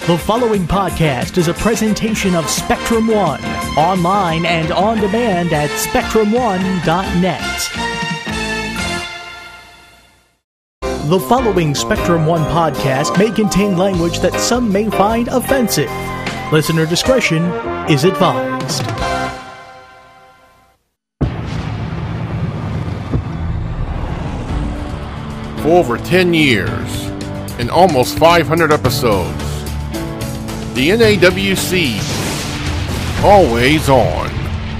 The following podcast is a presentation of Spectrum One, online and on demand at SpectrumOne.net. The following Spectrum One podcast may contain language that some may find offensive. Listener discretion is advised. For over 10 years, and almost 500 episodes, the NAWC, always on.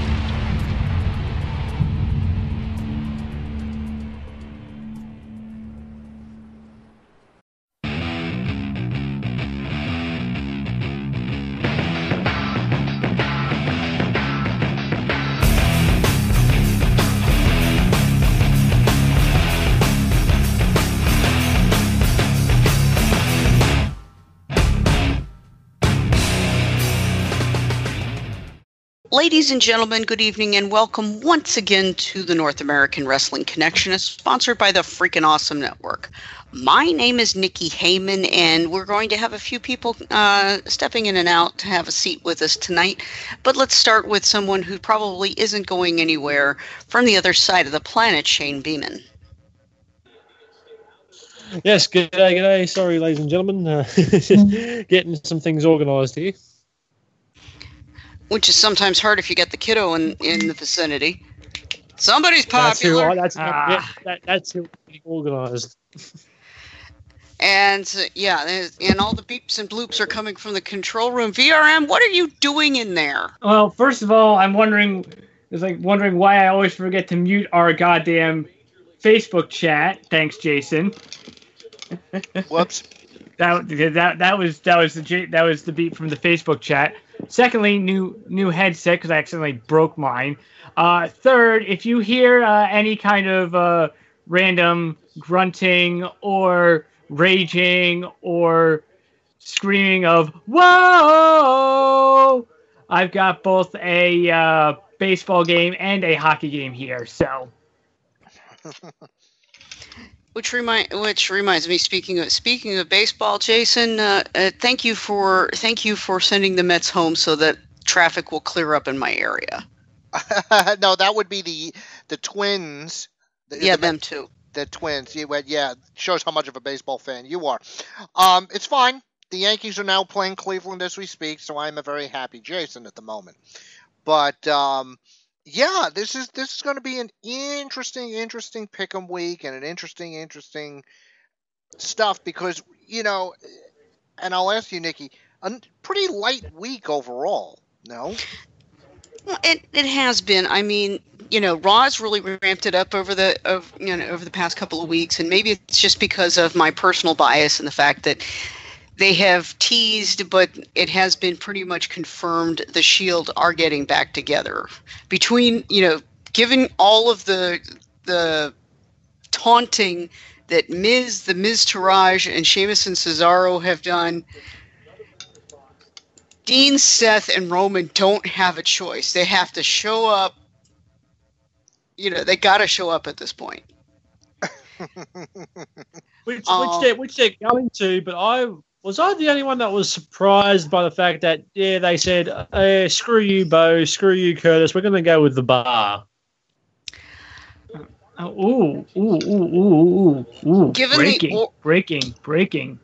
Ladies and gentlemen, good evening and welcome once again to the North American Wrestling Connection, sponsored by the Freaking Awesome Network. My name is Nikki Heyman, and we're going to have a few people stepping in and out to have a seat with us tonight. But let's start with someone who probably isn't going anywhere from the other side of the planet, Shane Beeman. Yes, g'day. Sorry, ladies and gentlemen. Just getting some things organised here. Which is sometimes hard if you get the kiddo in the vicinity. Somebody's popular. That's who getting organised. And and all the beeps and bloops are coming from the control room. VRM, what are you doing in there? Well, first of all, I'm wondering why I always forget to mute our goddamn Facebook chat. Thanks, Jason. Whoops. That was the beep from the Facebook chat. Secondly, new headset because I accidentally broke mine. Third, if you hear any kind of random grunting or raging or screaming of "Whoa!" I've got both a baseball game and a hockey game here. So. Which reminds me, speaking of baseball, Jason, thank you for sending the Mets home so that traffic will clear up in my area. No, that would be the Twins. Them too. The Twins. Yeah, shows how much of a baseball fan you are. It's fine. The Yankees are now playing Cleveland as we speak, so I'm a very happy Jason at the moment. But yeah, this is going to be an interesting pick'em week and an interesting stuff because, and I'll ask you, Nikki, a pretty light week overall, no? Well, it has been. I mean, Raw's really ramped it up over the past couple of weeks, and maybe it's just because of my personal bias and the fact that they have teased, but it has been pretty much confirmed the Shield are getting back together. Between, given all of the taunting that the Miz Taraj, and Sheamus and Cesaro have done, Dean, Seth, and Roman don't have a choice. They have to show up. They got to show up at this point. which they're going to, but Was I the only one that was surprised by the fact that, they said, screw you, Bo, screw you, Curtis, we're going to go with the bar? Ooh. Breaking.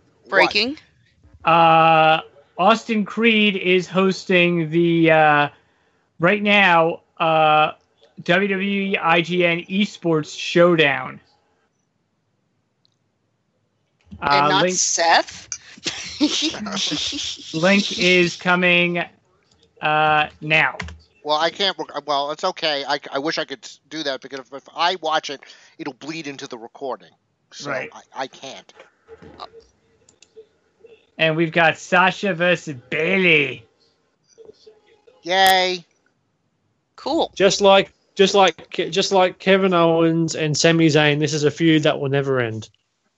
Austin Creed is hosting the, right now, WWE IGN Esports Showdown. And not Seth? Link is coming now. Well, I can't. Well, it's okay. I wish I could do that because if I watch it, it'll bleed into the recording. So right. I can't. And we've got Sasha versus Bayley. Yay! Cool. Just like Kevin Owens and Sami Zayn, this is a feud that will never end.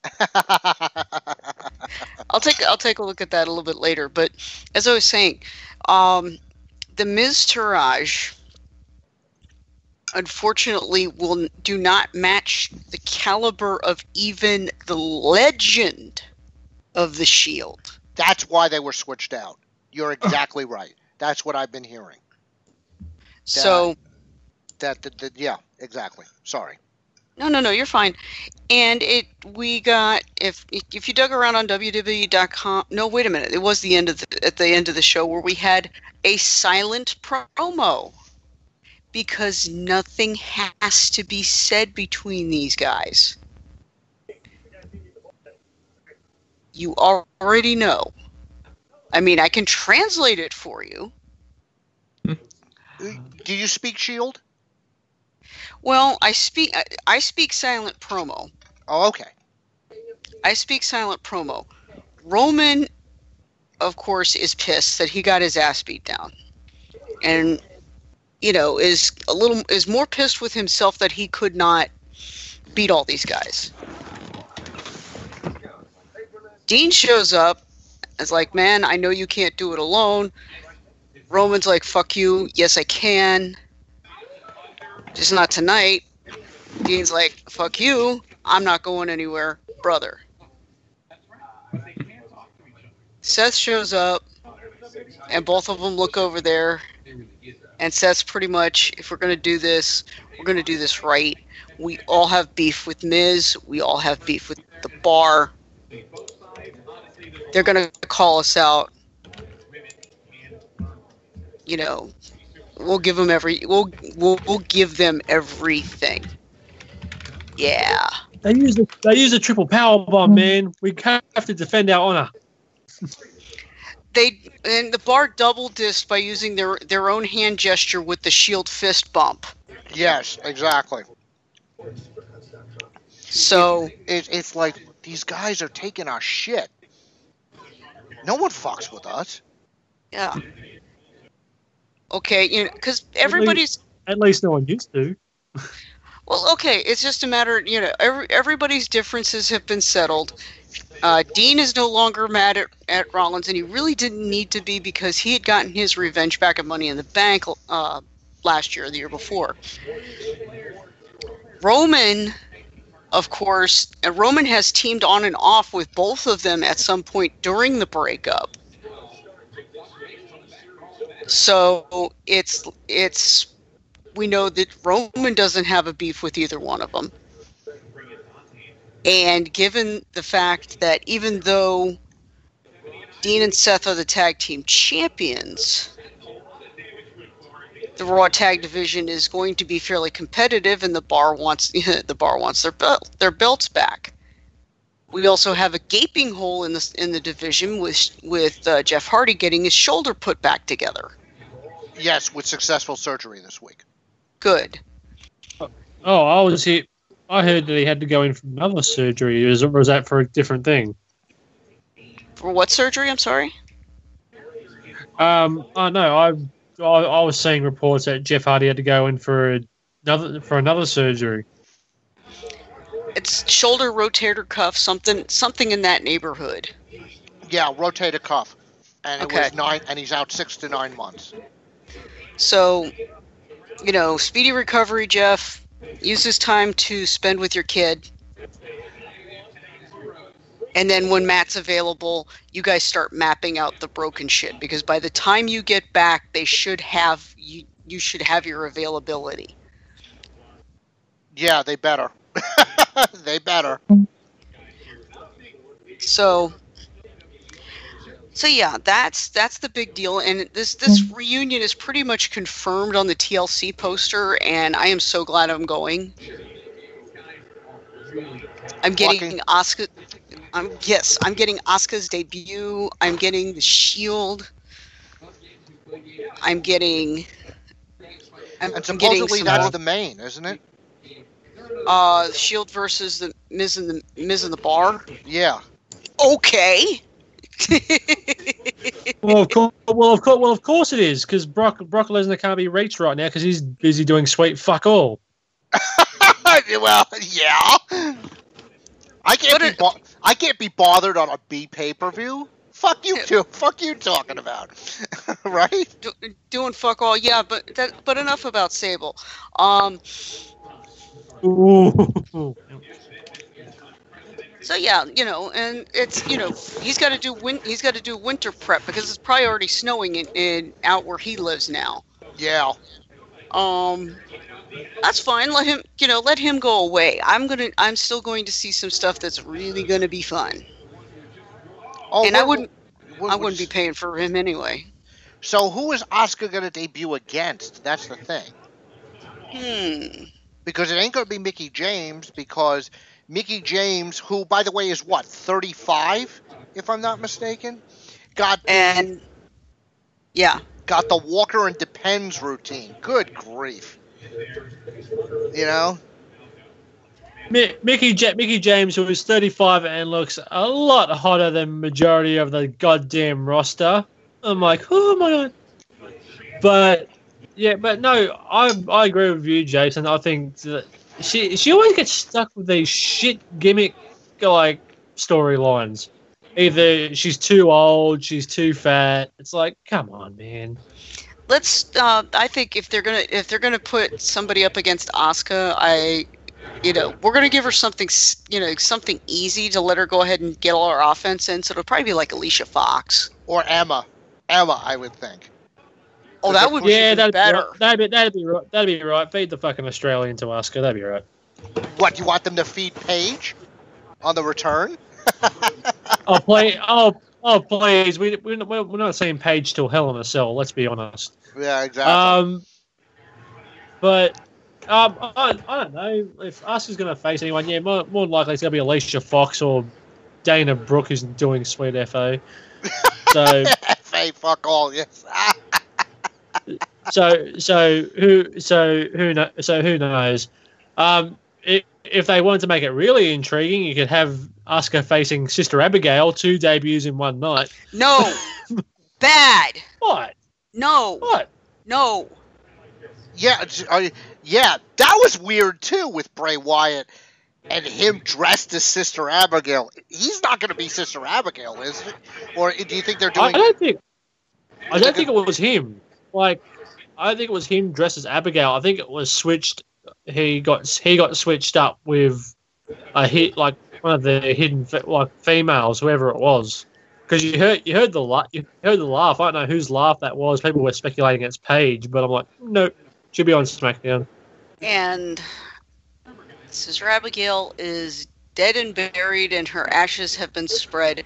I'll take a look at that a little bit later. But as I was saying, the Miz Taraj unfortunately do not match the caliber of even the legend of the Shield. That's why they were switched out. You're exactly right. That's what I've been hearing. So yeah, exactly. Sorry. No, you're fine. And we got if you dug around on WWE.com. No, wait a minute. It was at the end of the show where we had a silent promo because nothing has to be said between these guys. You already know. I mean, I can translate it for you. Do you speak Shield? Well, I speak silent promo. Oh, okay. I speak silent promo. Roman, of course, is pissed that he got his ass beat down, and is more pissed with himself that he could not beat all these guys. Dean shows up. It's like, man, I know you can't do it alone. Roman's like, fuck you. Yes, I can. Just not tonight. Dean's like, fuck you. I'm not going anywhere, brother. Seth shows up, and both of them look over there. And Seth's pretty much, if we're going to do this, we're going to do this right. We all have beef with Miz. We all have beef with the Bar. They're going to call us out. We'll give them we'll give them everything. Yeah. They use a triple power bomb, man. We have to defend our honor. And the Bar double dissed by using their own hand gesture with the Shield fist bump. Yes, exactly. So it's like these guys are taking our shit. No one fucks with us. Yeah. Okay, because everybody's... At least no one used to. Well, okay, it's just a matter, everybody's differences have been settled. Dean is no longer mad at Rollins, and he really didn't need to be because he had gotten his revenge back at Money in the Bank last year, the year before. Roman, of course, Roman has teamed on and off with both of them at some point during the breakup. So we know that Roman doesn't have a beef with either one of them. And given the fact that even though Dean and Seth are the tag team champions, the Raw Tag Division is going to be fairly competitive, and the Bar wants their belts back. We also have a gaping hole in the division with Jeff Hardy getting his shoulder put back together. Yes, with successful surgery this week. Good. Oh, I heard that he had to go in for another surgery. Was that for a different thing? For what surgery? I'm sorry. No, I was seeing reports that Jeff Hardy had to go in for another surgery. It's shoulder rotator cuff, something in that neighborhood. Yeah, rotator cuff, and it was 9, and he's out 6 to 9 months. So, speedy recovery, Jeff. Use this time to spend with your kid. And then when Matt's available, you guys start mapping out the broken shit, because by the time you get back, they should have you should have your availability. Yeah, they better. They better. So yeah, that's the big deal, and this reunion is pretty much confirmed on the TLC poster, and I am so glad I'm going. I'm getting Asuka. I'm getting Asuka's debut. I'm getting the Shield. I'm getting. And supposedly that's the main, isn't it? Shield versus the Miz and the Bar. Yeah. Okay. Well, of course it is, because Brock Lesnar can't be reached right now because he's busy doing sweet fuck all. Well, yeah. I can't be bothered on a B pay-per-view. Fuck you too. Fuck you talking about, right? Doing fuck all, yeah. But enough about Sable. Ooh. So yeah, and it's he's got to do winter prep because it's probably already snowing in out where he lives now. Yeah. That's fine. Let him go away. I'm still going to see some stuff that's really going to be fun. Oh, and I wouldn't be paying for him anyway. So who is Asuka going to debut against? That's the thing. Because it ain't going to be Mickie James, because Mickie James, who, by the way, is what, 35, if I'm not mistaken? Got the Walker and Depends routine. Good grief. Mickie James, who is 35 and looks a lot hotter than majority of the goddamn roster. I'm like, oh my god. But no, I agree with you, Jason. I think that she always gets stuck with these shit gimmick like storylines. Either she's too old, she's too fat. It's like, come on, man. Let's. I think if they're gonna put somebody up against Asuka, we're gonna give her something, something easy to let her go ahead and get all her offense in. So it'll probably be like Alicia Fox or Emma. Emma, I would think. Oh, that would be better. That'd be right. That'd be right. Feed the fucking Australian to Asuka. That'd be right. What, you want them to feed Paige on the return? Oh, please. We're not seeing Paige till Hell in a Cell. Let's be honest. Yeah, exactly. But I don't know if Asuka's going to face anyone. Yeah, more likely it's going to be Alicia Fox or Dana Brooke, who's doing Sweet FA. So FA, fuck all, yes. So who knows? If they wanted to make it really intriguing, you could have Asuka facing Sister Abigail, 2 debuts in one night. No, bad. What? No. What? No. Yeah, that was weird too with Bray Wyatt and him dressed as Sister Abigail. He's not going to be Sister Abigail, is he? Or do you think they're doing? I don't think it was him. Like, I don't think it was him dressed as Abigail. I think it was switched. He got switched up with a hit, like one of the hidden females, whoever it was. Because you heard the laugh. I don't know whose laugh that was. People were speculating it's Paige, but I'm like, nope, should be on SmackDown. And Sister Abigail is dead and buried, and her ashes have been spread.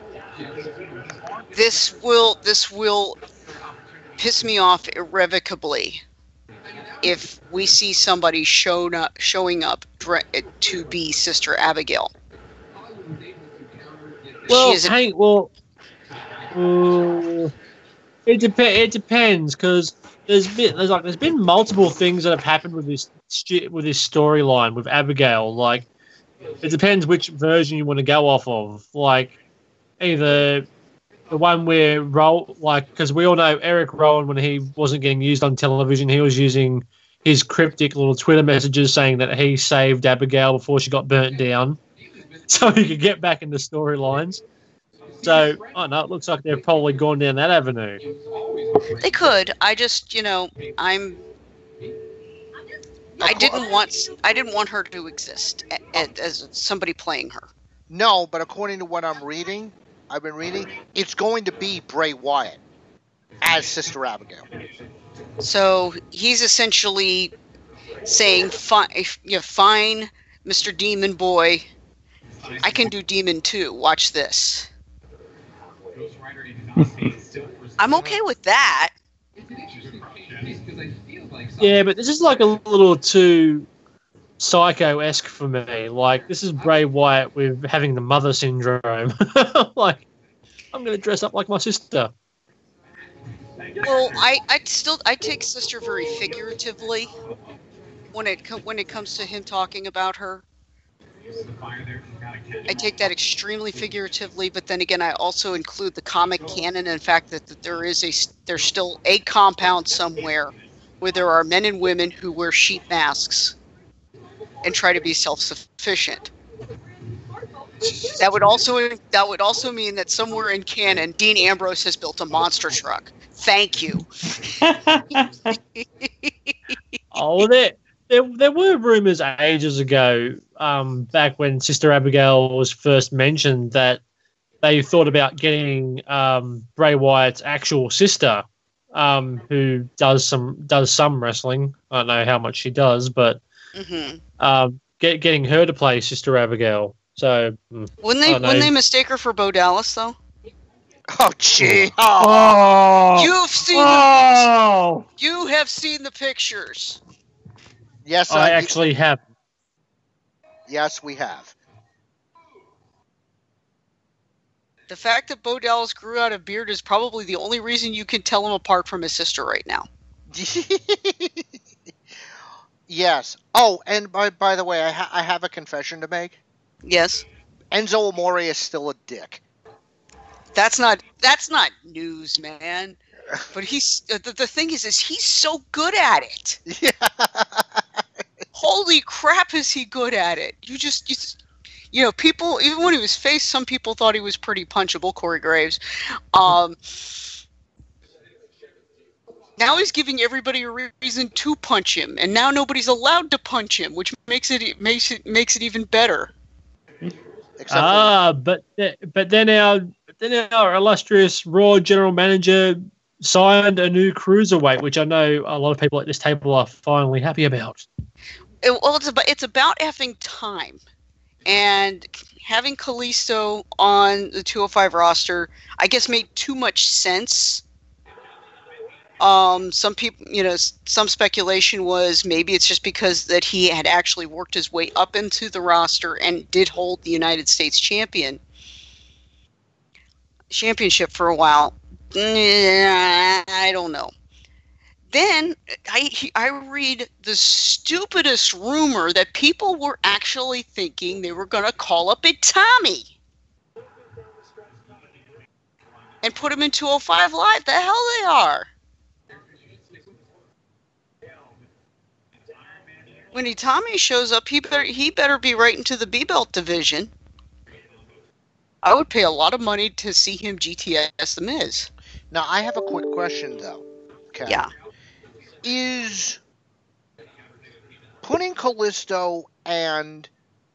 This will piss me off irrevocably if we see somebody showing up to be Sister Abigail. Well, it depends, because there's been multiple things that have happened with this storyline with Abigail. Like, it depends which version you want to go off of. Like, either the one where because we all know Eric Rowan, when he wasn't getting used on television, he was using his cryptic little Twitter messages saying that he saved Abigail before she got burnt down, so he could get back into storylines. So, I don't know, it looks like they've probably gone down that avenue. They could. I just, I didn't want her to exist as somebody playing her. No, but according to what I've been reading, it's going to be Bray Wyatt as Sister Abigail. So he's essentially saying, fine, Mr. Demon Boy, I can do Demon too. Watch this. I'm okay with that. Yeah, but this is like a little too Psycho-esque for me. Like, this is Bray Wyatt with having the mother syndrome. Like, I'm going to dress up like my sister. Well, I take Sister very figuratively when it comes to him talking about her. I take that extremely figuratively, but then again, I also include the comic canon and the fact that there's still a compound somewhere where there are men and women who wear sheet masks and try to be self-sufficient. That would also mean that somewhere in canon, Dean Ambrose has built a monster truck. Thank you. All of it. there were rumors ages ago, back when Sister Abigail was first mentioned, that they thought about getting Bray Wyatt's actual sister, who does some wrestling. I don't know how much she does, but getting her to play Sister Abigail. So wouldn't they mistake her for Bo Dallas though? Oh, gee. Oh. You have seen the pictures. Yes, I actually have. Yes, we have. The fact that Bo Dallas grew out a beard is probably the only reason you can tell him apart from his sister right now. Yes. Oh, and by the way, I have a confession to make. Yes. Enzo Amore is still a dick. That's not news, man. But he's the thing is he's so good at it. Yeah. Holy crap, is he good at it? You know, people, even when he was face, some people thought he was pretty punchable, Corey Graves. Now he's giving everybody a reason to punch him, and now nobody's allowed to punch him, which makes it even better. But then our illustrious Raw general manager signed a new cruiserweight, which I know a lot of people at this table are finally happy about. Well, it's about effing time. And having Kalisto on the 205 roster, I guess, made too much sense. Some people, some speculation was maybe it's just because that he had actually worked his way up into the roster and did hold the United States championship for a while. I don't know. Then I read the stupidest rumor that people were actually thinking they were going to call up Big Tommy and put him in 205 Live. The hell they are. When Tommy shows up, he better be right into the B-Belt division. I would pay a lot of money to see him GTS The Miz. Now, I have a quick question, though. Okay. Yeah. Is putting Kalisto and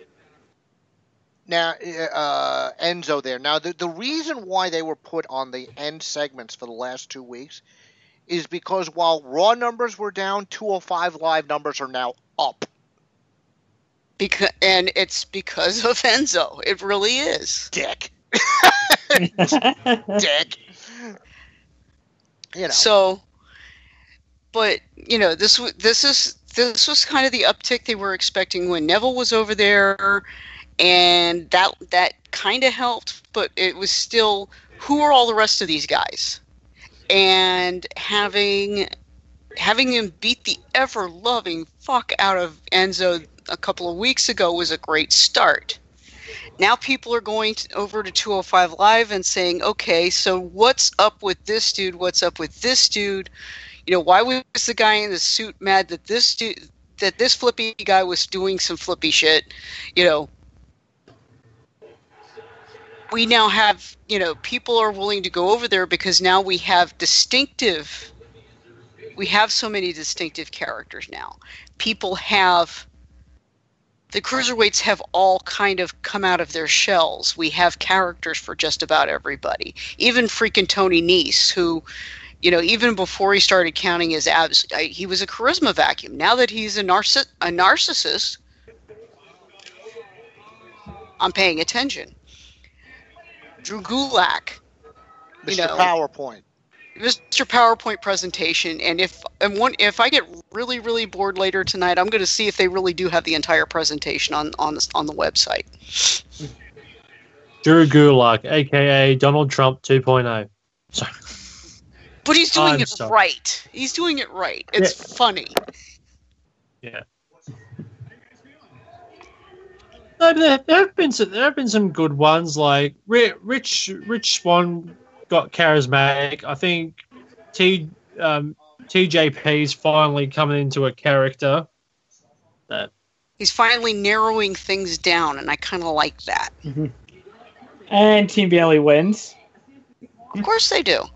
now Enzo there. Now, the reason why they were put on the end segments for the last 2 weeks is because while Raw numbers were down, 205 Live numbers are now up. And it's because of Enzo. It really is. Dick. Dick. So, but this was kind of the uptick they were expecting when Neville was over there, and that kind of helped. But it was still, who are all the rest of these guys? And having him beat the ever-loving fuck out of Enzo a couple of weeks ago was a great start. Now people are going over to 205 Live and saying, okay, so what's up with this dude? What's up with this dude? Why was the guy in the suit mad that this flippy guy was doing some flippy shit? We now have, people are willing to go over there because now we have so many distinctive characters now. The cruiserweights have all kind of come out of their shells. We have characters for just about everybody. Even freaking Tony Nese, who, even before he started counting his abs, he was a charisma vacuum. Now that he's a narcissist, I'm paying attention. Drew Gulak, Mr. PowerPoint. Mr. PowerPoint presentation, and if I get really, really bored later tonight, I'm going to see if they really do have the entire presentation on the website. Drew Gulak, aka Donald Trump 2.0. Sorry. But he's doing it right. He's doing it right. It's funny. Yeah. No, there have been some good ones, like Rich Swann got charismatic. I think TJP's finally coming into a character. He's finally narrowing things down, and I kind of like that. Mm-hmm. And Team Bailey wins. Of course they do.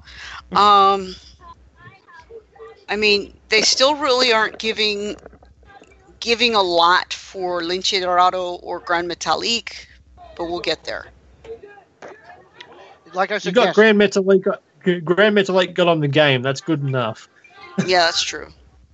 I mean, they still really aren't giving giving a lot for Lince Dorado or Gran Metalik, but we'll get there. Like I said, You got yes. Grand Metalik got on the game. That's good enough. Yeah, that's true.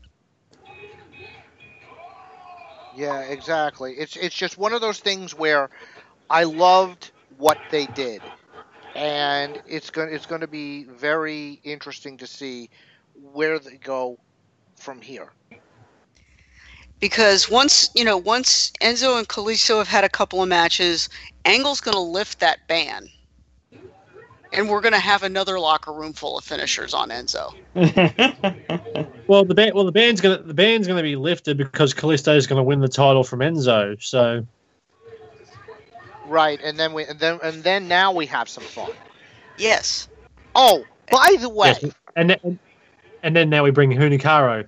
Yeah, exactly. It's just one of those things where I loved what they did, and it's going to be very interesting to see where they go from here. Because once Enzo and Kalisto have had a couple of matches, Angle's going to lift that ban. And we're going to have another locker room full of finishers on Enzo. Well, the band's going to be lifted because Kalisto is going to win the title from Enzo. So Right, and then now we have some fun. Yes. Oh, by the way, yes, and then now we bring Hunichiro.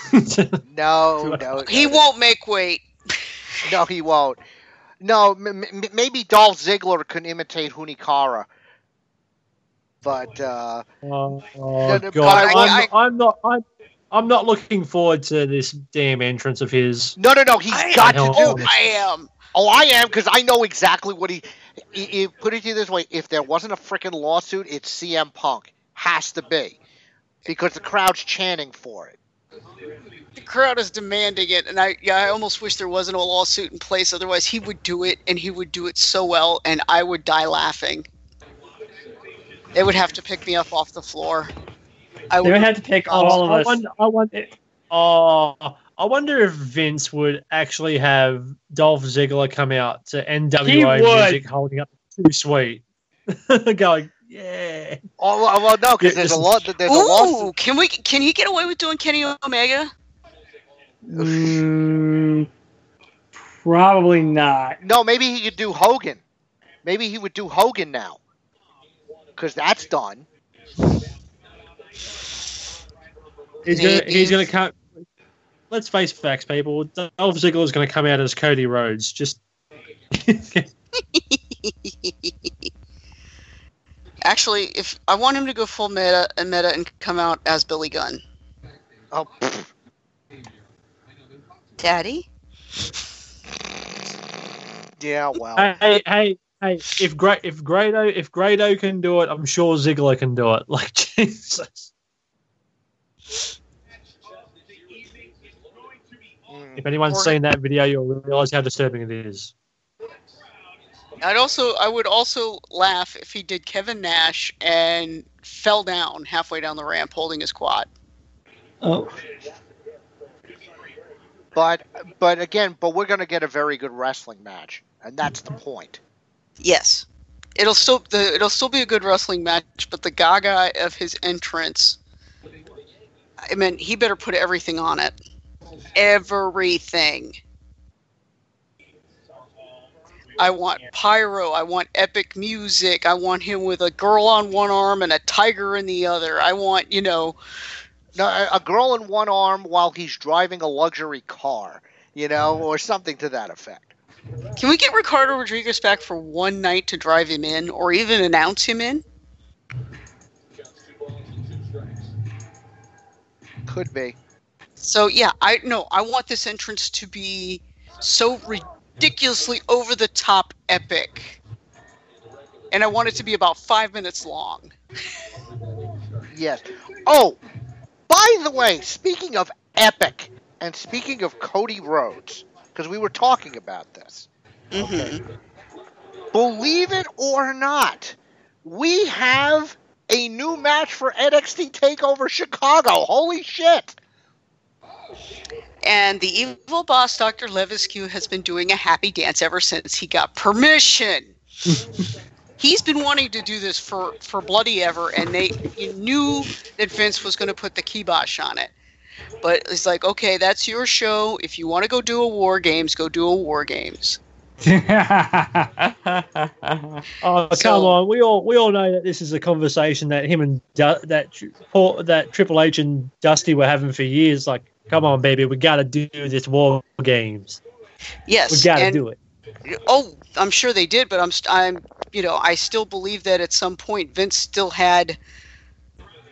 no, He won't make weight. No, he won't. No, maybe Dolph Ziggler can imitate Hunichiro. But Oh no, God! I'm not looking forward to this damn entrance of his. no, he's got to do this. I am. Oh, I am, because I know exactly what he put it to you this way. If there wasn't a freaking lawsuit, it's CM Punk. Has to be. Because the crowd's chanting for it. The crowd is demanding it, and I almost wish there wasn't a lawsuit in place. Otherwise, he would do it, and he would do it so well, and I would die laughing. They would have to pick me up off the floor. They would have to pick all of us. I wonder if Vince would actually have Dolph Ziggler come out to NWA He would. music holding up Too Sweet. Going, yeah. Oh, well, no, because there's a lot. There's a lawsuit. Can he get away with doing Kenny Omega? Probably not. No, maybe he could do Hogan. Maybe he would do Hogan now. Because that's done. He's going to come. Let's face facts, people. Dolph Ziggler is going to come out as Cody Rhodes. Just. Actually, if I want him to go full meta and come out as Billy Gunn. Oh. Daddy? Yeah, well. Hey! If Grado can do it, I'm sure Ziggler can do it. Like Jesus. If anyone's seen that video, you'll realize how disturbing it is. I would also laugh if he did Kevin Nash and fell down halfway down the ramp holding his quad. Oh. But we're going to get a very good wrestling match, and that's the point. Yes. It'll still be a good wrestling match, but the gaga of his entrance, I mean, he better put everything on it. Everything. I want pyro. I want epic music. I want him with a girl on one arm and a tiger in the other. I want, No, a girl in one arm while he's driving a luxury car, or something to that effect. Can we get Ricardo Rodriguez back for one night to drive him in, or even announce him in? Could be. So yeah, I want this entrance to be so ridiculously over the top epic, and I want it to be about 5 minutes long. Yes. Oh, by the way, speaking of epic, and speaking of Cody Rhodes, because we were talking about this. Okay. Believe it or not, we have a new match for NXT TakeOver Chicago. Holy shit! And the evil boss, Dr. Leviscu, has been doing a happy dance ever since he got permission. He's been wanting to do this for bloody ever, and you knew that Vince was going to put the kibosh on it. But it's like, okay, that's your show. If you want to go do a War Games, go do a War Games. Come on! We all know that this is a conversation that him and that Triple H and Dusty were having for years. Like, come on, baby, we got to do this War Games. Yes, we got to do it. Oh, I'm sure they did, but I still believe that at some point Vince still had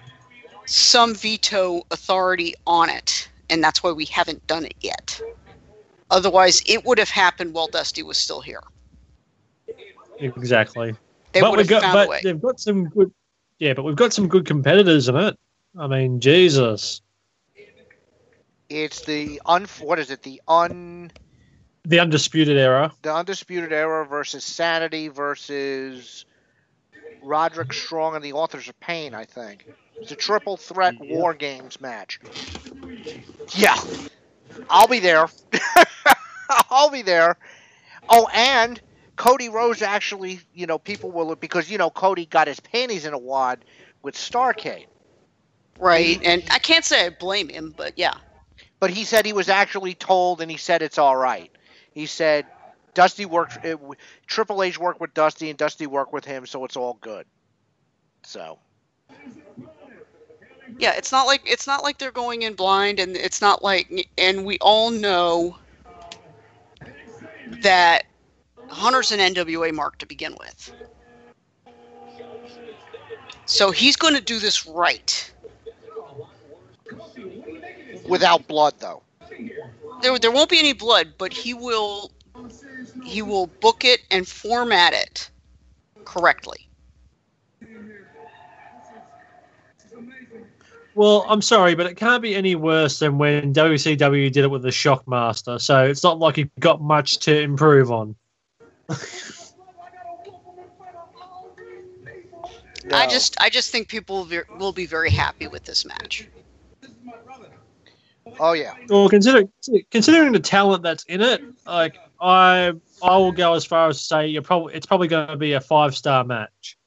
some veto authority on it, and that's why we haven't done it yet. Otherwise, it would have happened while Dusty was still here. Exactly. They would have found a way. They've got some good. Yeah, but we've got some good competitors in it. I mean, Jesus. It's the The Undisputed Era. The Undisputed Era versus Sanity versus Roderick Strong and the Authors of Pain, I think. It's a triple threat War Games match. Yeah. I'll be there. I'll be there. Oh, and Cody Rhodes actually, people will, because, Cody got his panties in a wad with Starrcade. Right, and I can't say I blame him, but yeah. But he said he was actually told, and he said it's all right. He said Triple H worked with Dusty, and Dusty worked with him, so it's all good. So. Yeah, it's not like they're going in blind, and it's not like, and we all know that Hunter's an NWA mark to begin with. So he's going to do this right. Without blood, though. There won't be any blood, but he will book it and format it correctly. Well, I'm sorry, but it can't be any worse than when WCW did it with the Shockmaster. So it's not like you've got much to improve on. No. I just think people will be very happy with this match. Oh yeah. Well, considering the talent that's in it, like I will go as far as to say it's probably going to be a 5-star match.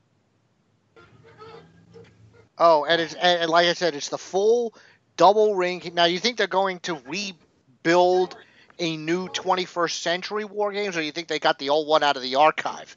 Oh, and like I said, it's the full double ring. Now, you think they're going to rebuild a new 21st century War Games, or you think they got the old one out of the archive?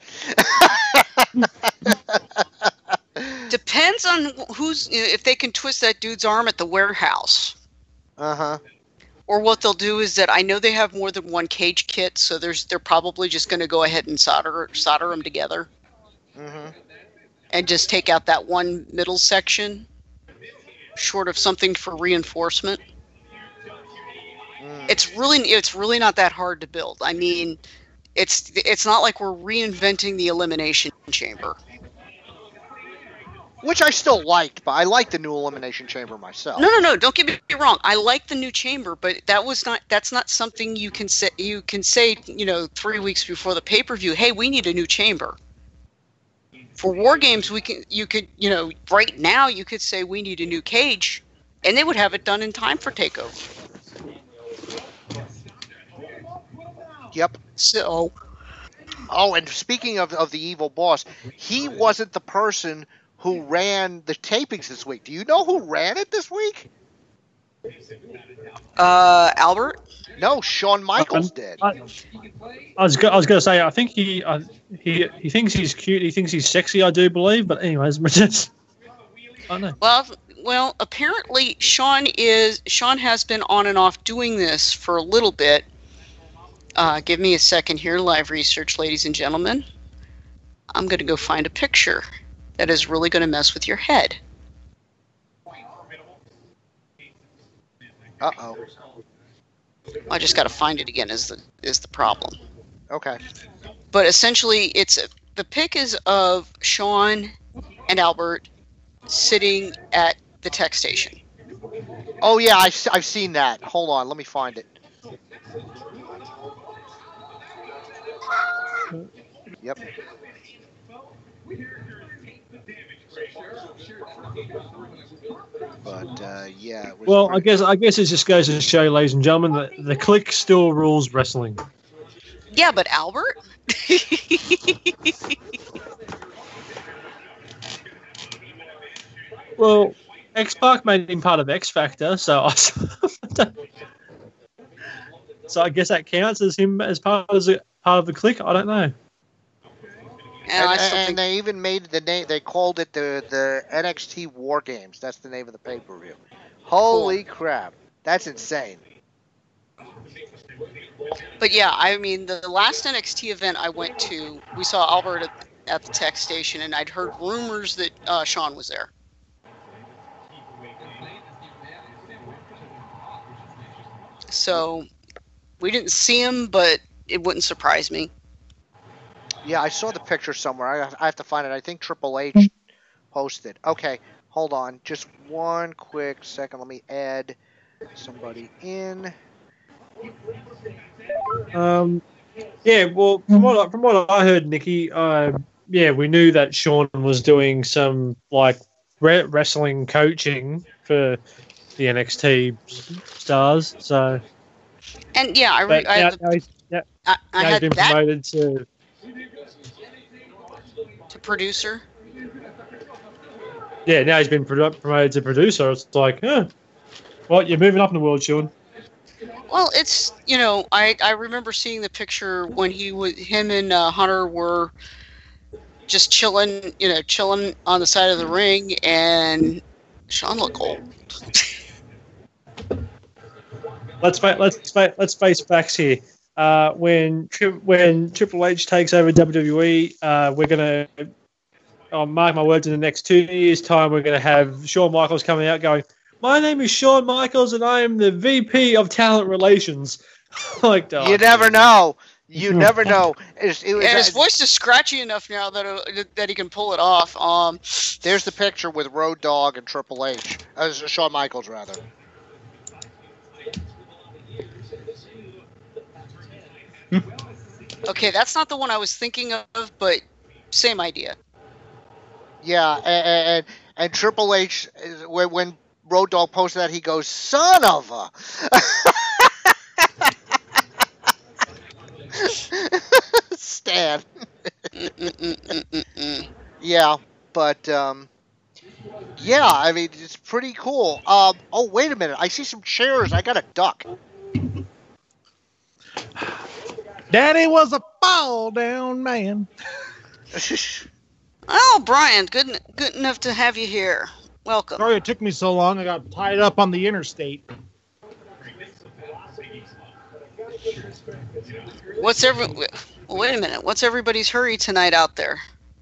Depends on if they can twist that dude's arm at the warehouse. Uh-huh. Or what they'll do is that I know they have more than one cage kit, so they're probably just going to go ahead and solder them together. Mm-hmm. And just take out that one middle section, short of something for reinforcement. It's really not that hard to build. I mean, it's not like we're reinventing the Elimination Chamber. Which I still liked, but I like the new Elimination Chamber myself. No. Don't get me wrong. I like the new chamber, but that's not something you can say. You can say 3 weeks before the pay-per-view, hey, we need a new chamber. For War Games, right now you could say we need a new cage, and they would have it done in time for TakeOver. Yep. So. Oh, and speaking of the evil boss, he wasn't the person who ran the tapings this week. Do you know who ran it this week? Albert? No, Shawn Michaels did. I was going to say, I think he thinks he's cute. He thinks he's sexy, I do believe. But anyways, I don't know. Well, apparently Shawn has been on and off doing this for a little bit. Give me a second here, live research, ladies and gentlemen. I'm going to go find a picture that is really going to mess with your head. Uh-oh. I just got to find it again is the problem. Okay. But essentially, the pic is of Shawn and Albert sitting at the tech station. Oh yeah, I've seen that. Hold on, let me find it. Yep. But yeah. Well, I guess it just goes to show, ladies and gentlemen, that the click still rules wrestling. Yeah, but Albert. Well, X-Pac made him part of X Factor, so I guess that counts as him as part of the click. I don't know. And they even made the name. They called it the NXT War Games. That's the name of the pay-per-view. Holy crap, that's insane. But yeah, I mean, the last NXT event I went to, we saw Albert at the tech station, and I'd heard rumors that Shawn was there. So We didn't see him, but it wouldn't surprise me. Yeah, I saw the picture somewhere. I have to find it. I think Triple H posted. Okay, hold on. Just one quick second. Let me add somebody in. Yeah, well, from what I heard, Nikki, we knew that Sean was doing some like wrestling coaching for the NXT stars. So, and yeah, I had been that promoted to producer. Yeah, now he's been promoted to producer. It's like, well, you're moving up in the world, Sean. Well, it's, I remember seeing the picture when him and Hunter were just chilling on the side of the ring, and Sean looked old. Let's face facts here. When Triple H takes over WWE, we're gonna, I'll mark my words, in the next 2 years' time, we're gonna have Shawn Michaels coming out going, "My name is Shawn Michaels, and I am the VP of Talent Relations." Like, you never know. You never know. And his voice is scratchy enough now that he can pull it off. There's the picture with Road Dogg and Triple H. Shawn Michaels, rather. Okay, that's not the one I was thinking of, but same idea. Yeah, and Triple H, when Road Dogg posted that, he goes, "Son of a." Stan. Yeah, but yeah, I mean, it's pretty cool. Oh, wait a minute, I see some chairs. I got a duck. Daddy was a fall down man. Oh, Brian, good enough to have you here. Welcome. Sorry it took me so long. I got tied up on the interstate. Wait a minute. What's everybody's hurry tonight out there?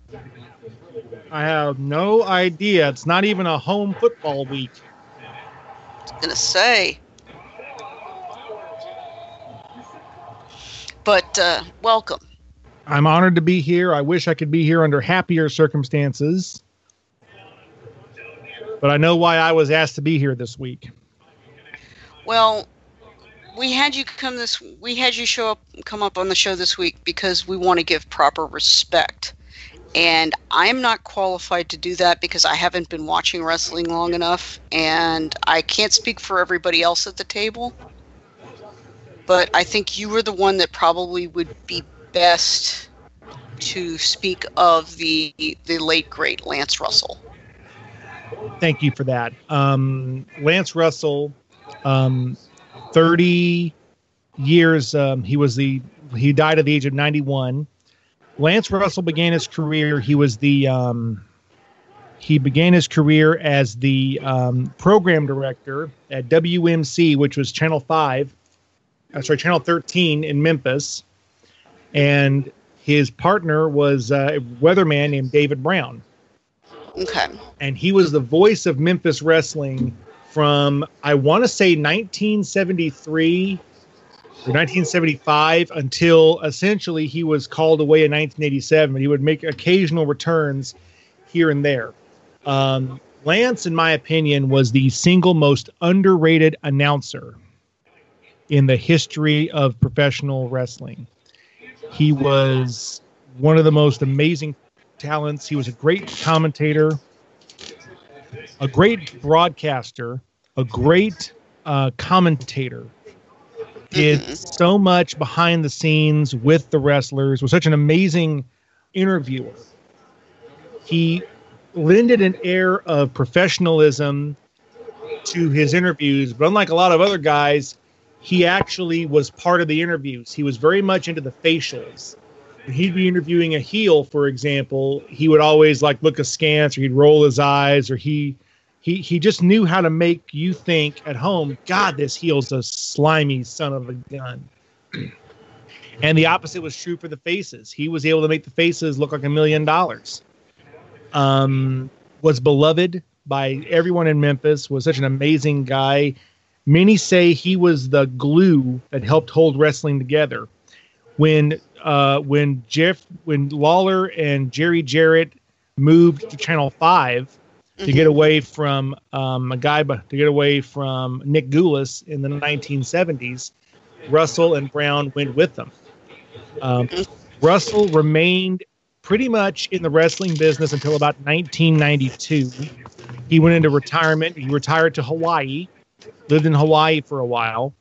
I have no idea. It's not even a home football week. I was gonna say. But welcome. I'm honored to be here. I wish I could be here under happier circumstances. But I know why I was asked to be here this week. Well, we had you come up on the show this week because we want to give proper respect. And I'm not qualified to do that because I haven't been watching wrestling long enough, and I can't speak for everybody else at the table. But I think you were the one that probably would be best to speak of the late, great Lance Russell. Thank you for that. Lance Russell, 30 years, he died at the age of 91. Lance Russell began his career. He began his career as the program director at WMC, which was Channel 13 in Memphis. And his partner was a weatherman named David Brown. Okay. And he was the voice of Memphis wrestling from, I want to say, 1973 or 1975 until essentially he was called away in 1987. He would make occasional returns here and there. Lance, in my opinion, was the single most underrated announcer in the history of professional wrestling. He was one of the most amazing talents. He was a great commentator, a great broadcaster, a great commentator. Did so much behind the scenes with the wrestlers, was such an amazing interviewer. He lended an air of professionalism to his interviews, but unlike a lot of other guys, he actually was part of the interviews. He was very much into the facials. When he'd be interviewing a heel, for example, he would always look askance, or he'd roll his eyes, or he just knew how to make you think at home, God, this heel's a slimy son of a gun. And the opposite was true for the faces. He was able to make the faces look like $1 million. Was beloved by everyone in Memphis, was such an amazing guy. Many say he was the glue that helped hold wrestling together. When Lawler and Jerry Jarrett moved to Channel 5 to get away from Nick Goulas in the 1970s, Russell and Brown went with them. Russell remained pretty much in the wrestling business until about 1992. He went into retirement. He retired to Hawaii, lived in Hawaii for a while.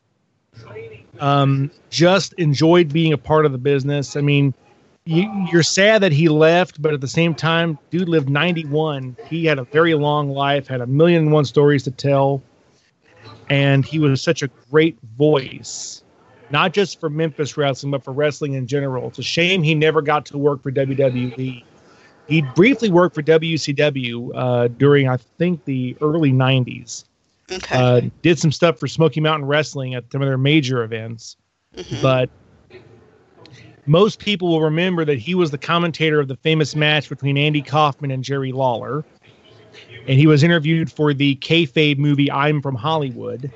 Just enjoyed being a part of the business. I mean, you're sad that he left, but at the same time, dude lived 91. He had a very long life, had 1,000,001 stories to tell, and he was such a great voice, not just for Memphis wrestling, but for wrestling in general. It's a shame he never got to work for WWE. He briefly worked for WCW during, I think, the early 90s. Okay. Did some stuff for Smoky Mountain Wrestling at some of their major events. But most people will remember that he was the commentator of the famous match between Andy Kaufman and Jerry Lawler. And he was interviewed for the kayfabe movie I'm From Hollywood.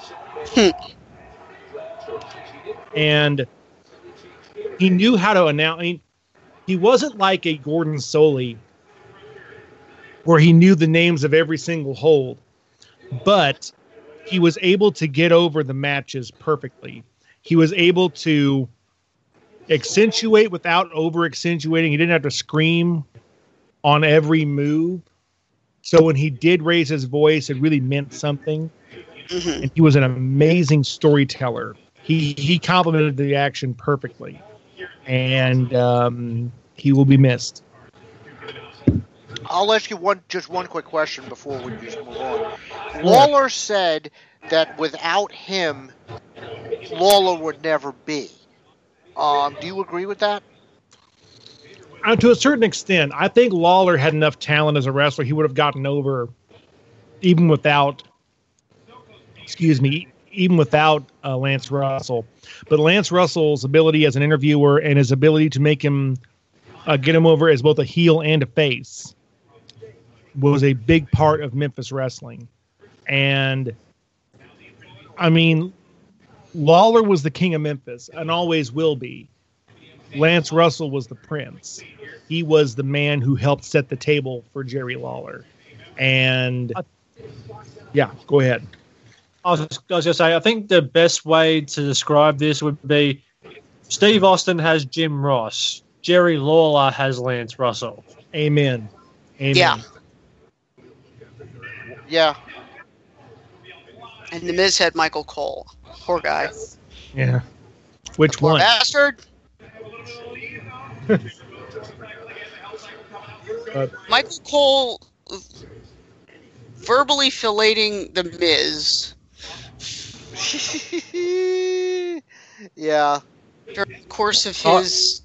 And he knew how to announce. I mean, he wasn't like a Gordon Soley where he knew the names of every single hold, but he was able to get over the matches perfectly. He was able to accentuate without over accentuating. He didn't have to scream on every move. So when he did raise his voice, it really meant something. And he was an amazing storyteller. He complemented the action perfectly. And he will be missed. I'll ask you just one quick question before we just move on. Lawler said that without him, Lawler would never be. Do you agree with that? To a certain extent. I think Lawler had enough talent as a wrestler. He would have gotten over even without Lance Russell. But Lance Russell's ability as an interviewer and his ability to make him get him over as both a heel and a face was a big part of Memphis wrestling. And I mean, Lawler was the king of Memphis and always will be. Lance Russell was the prince. He was the man who helped set the table for Jerry Lawler. And yeah, go ahead. I was going to say, I think the best way to describe this would be Steve Austin has Jim Ross. Jerry Lawler has Lance Russell. Amen. Yeah. Yeah. And The Miz had Michael Cole. Poor guy. Yeah. Which Poor one? bastard. Michael Cole verbally filleting The Miz. Yeah. During the course of his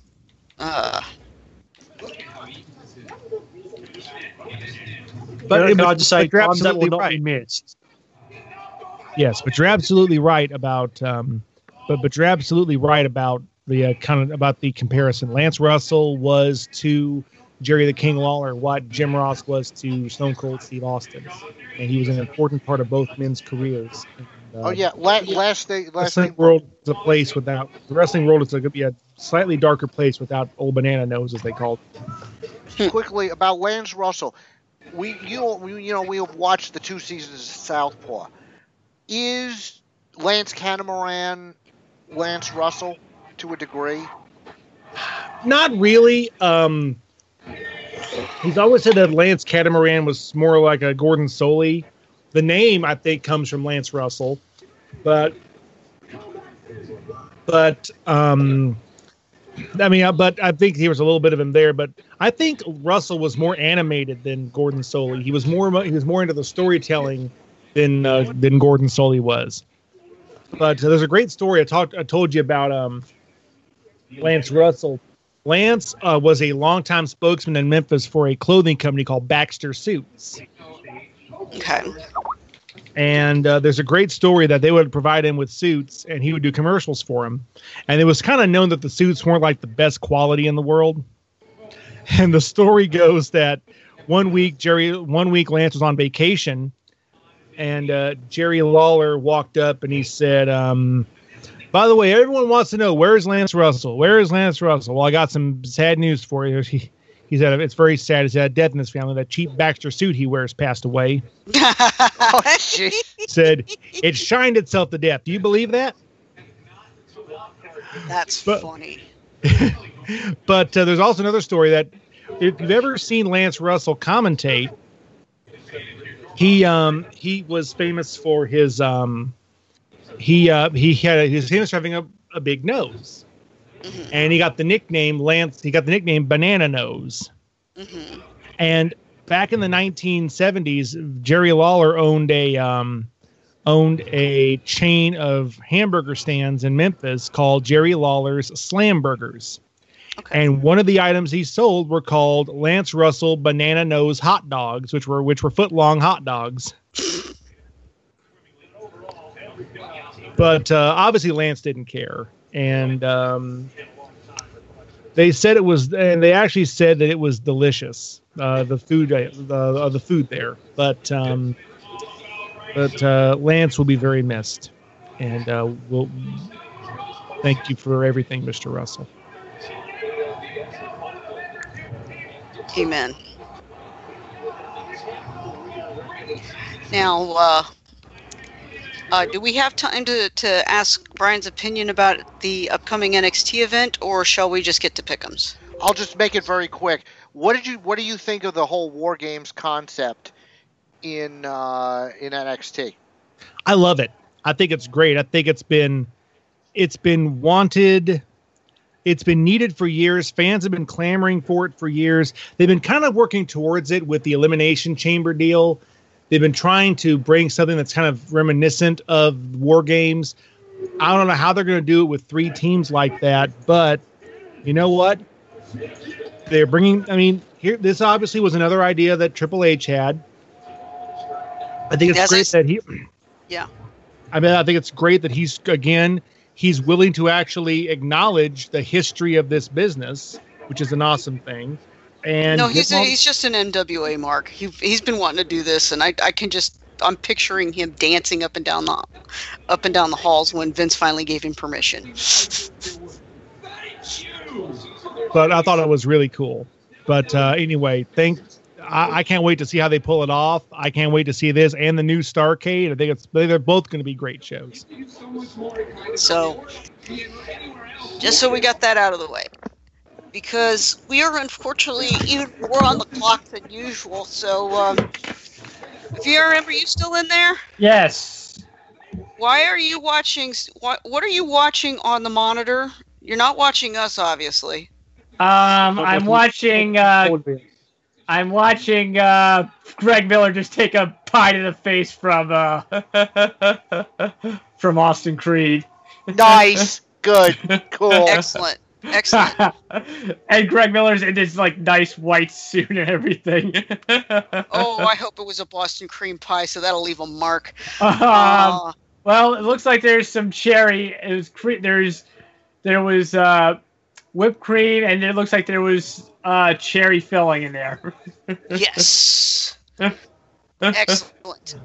But I'd just say you're times that will absolutely not right. be missed. Yes, but you're absolutely right about but you're absolutely right about the about the comparison. Lance Russell was to Jerry the King Lawler what Jim Ross was to Stone Cold Steve Austin, and he was an important part of both men's careers. And, last thing. World is a place without the wrestling world is going to be a slightly darker place without Old Banana Nose, as they called it. Quickly about Lance Russell, we have watched the 2 seasons of Southpaw. Is Lance Catamaran Lance Russell to a degree? Not really. He's always said that Lance Catamaran was more like a Gordon Soley. The name, I think, comes from Lance Russell, but I think there was a little bit of him there. But I think Russell was more animated than Gordon Soley. He was more into the storytelling than Gordon Soley was. But there's a great story I told you about Lance Russell. Lance was a longtime spokesman in Memphis for a clothing company called Baxter Suits. okay. And there's a great story that they would provide him with suits, and he would do commercials for him. And it was kind of known that the suits weren't like the best quality in the world. And the story goes that one week Lance was on vacation, and Jerry Lawler walked up and he said, by the way, everyone wants to know, where's Lance Russell? Where is Lance Russell? Well, I got some sad news for you. He said, it's very sad. He's had a death in his family. That cheap Baxter suit he wears passed away. Oh, shit. Said, it shined itself to death. Do you believe that? That's funny. But there's also another story that if you've ever seen Lance Russell commentate, he was famous for his he was famous for having a big nose. Mm-hmm. And he got the nickname Banana Nose. Mm-hmm. And back in the 1970s, Jerry Lawler owned a chain of hamburger stands in Memphis called Jerry Lawler's Slam Burgers. Okay. And one of the items he sold were called Lance Russell Banana Nose hot dogs, which were foot-long hot dogs. But obviously Lance didn't care. And they said it was, and they actually said that it was delicious. The food there, but Lance will be very missed, and we'll thank you for everything, Mr. Russell. Amen. Now, do we have time to ask Brian's opinion about the upcoming NXT event, or shall we just get to pick'ems? I'll just make it very quick. What do you think of the whole War Games concept in NXT? I love it. I think it's great. I think it's been wanted. It's been needed for years. Fans have been clamoring for it for years. They've been kind of working towards it with the Elimination Chamber deal. They've been trying to bring something that's kind of reminiscent of War Games. I don't know how they're going to do it with 3 teams like that, but you know what? They're bringing. I mean, this obviously was another idea that Triple H had. I think it's great that he. Yeah. I mean, I think it's great that he's willing to actually acknowledge the history of this business, which is an awesome thing. And no, he's just an NWA mark. He's been wanting to do this, and I'm picturing him dancing up and down the halls when Vince finally gave him permission. But I thought it was really cool. But anyway, I can't wait to see how they pull it off. I can't wait to see this and the new Starrcade. I think they're both going to be great shows. So, just so we got that out of the way, because we are unfortunately even more on the clock than usual. So, if you remember, you still in there? Yes. Why are you watching? What are you watching on the monitor? You're not watching us, obviously. I'm watching Greg Miller just take a pie to the face from Austin Creed. Nice. Good. Cool. Excellent. And Greg Miller's in this nice white suit and everything. Oh, I hope it was a Boston cream pie, so that'll leave a mark. Well, it looks like there's some cherry. There was whipped cream, and it looks like there was cherry filling in there. Yes. Excellent.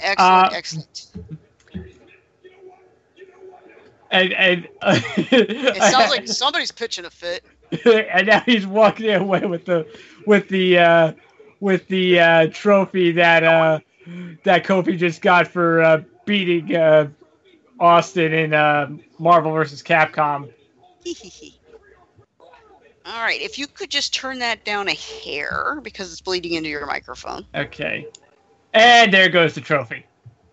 And it sounds like somebody's pitching a fit. And now he's walking away with the trophy that Kofi just got for beating Austin in Marvel vs. Capcom. All right, if you could just turn that down a hair because it's bleeding into your microphone. Okay. And there goes the trophy.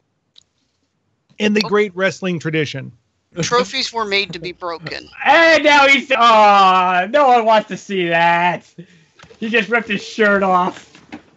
In the great wrestling tradition. Trophies were made to be broken. And now no one wants to see that. He just ripped his shirt off.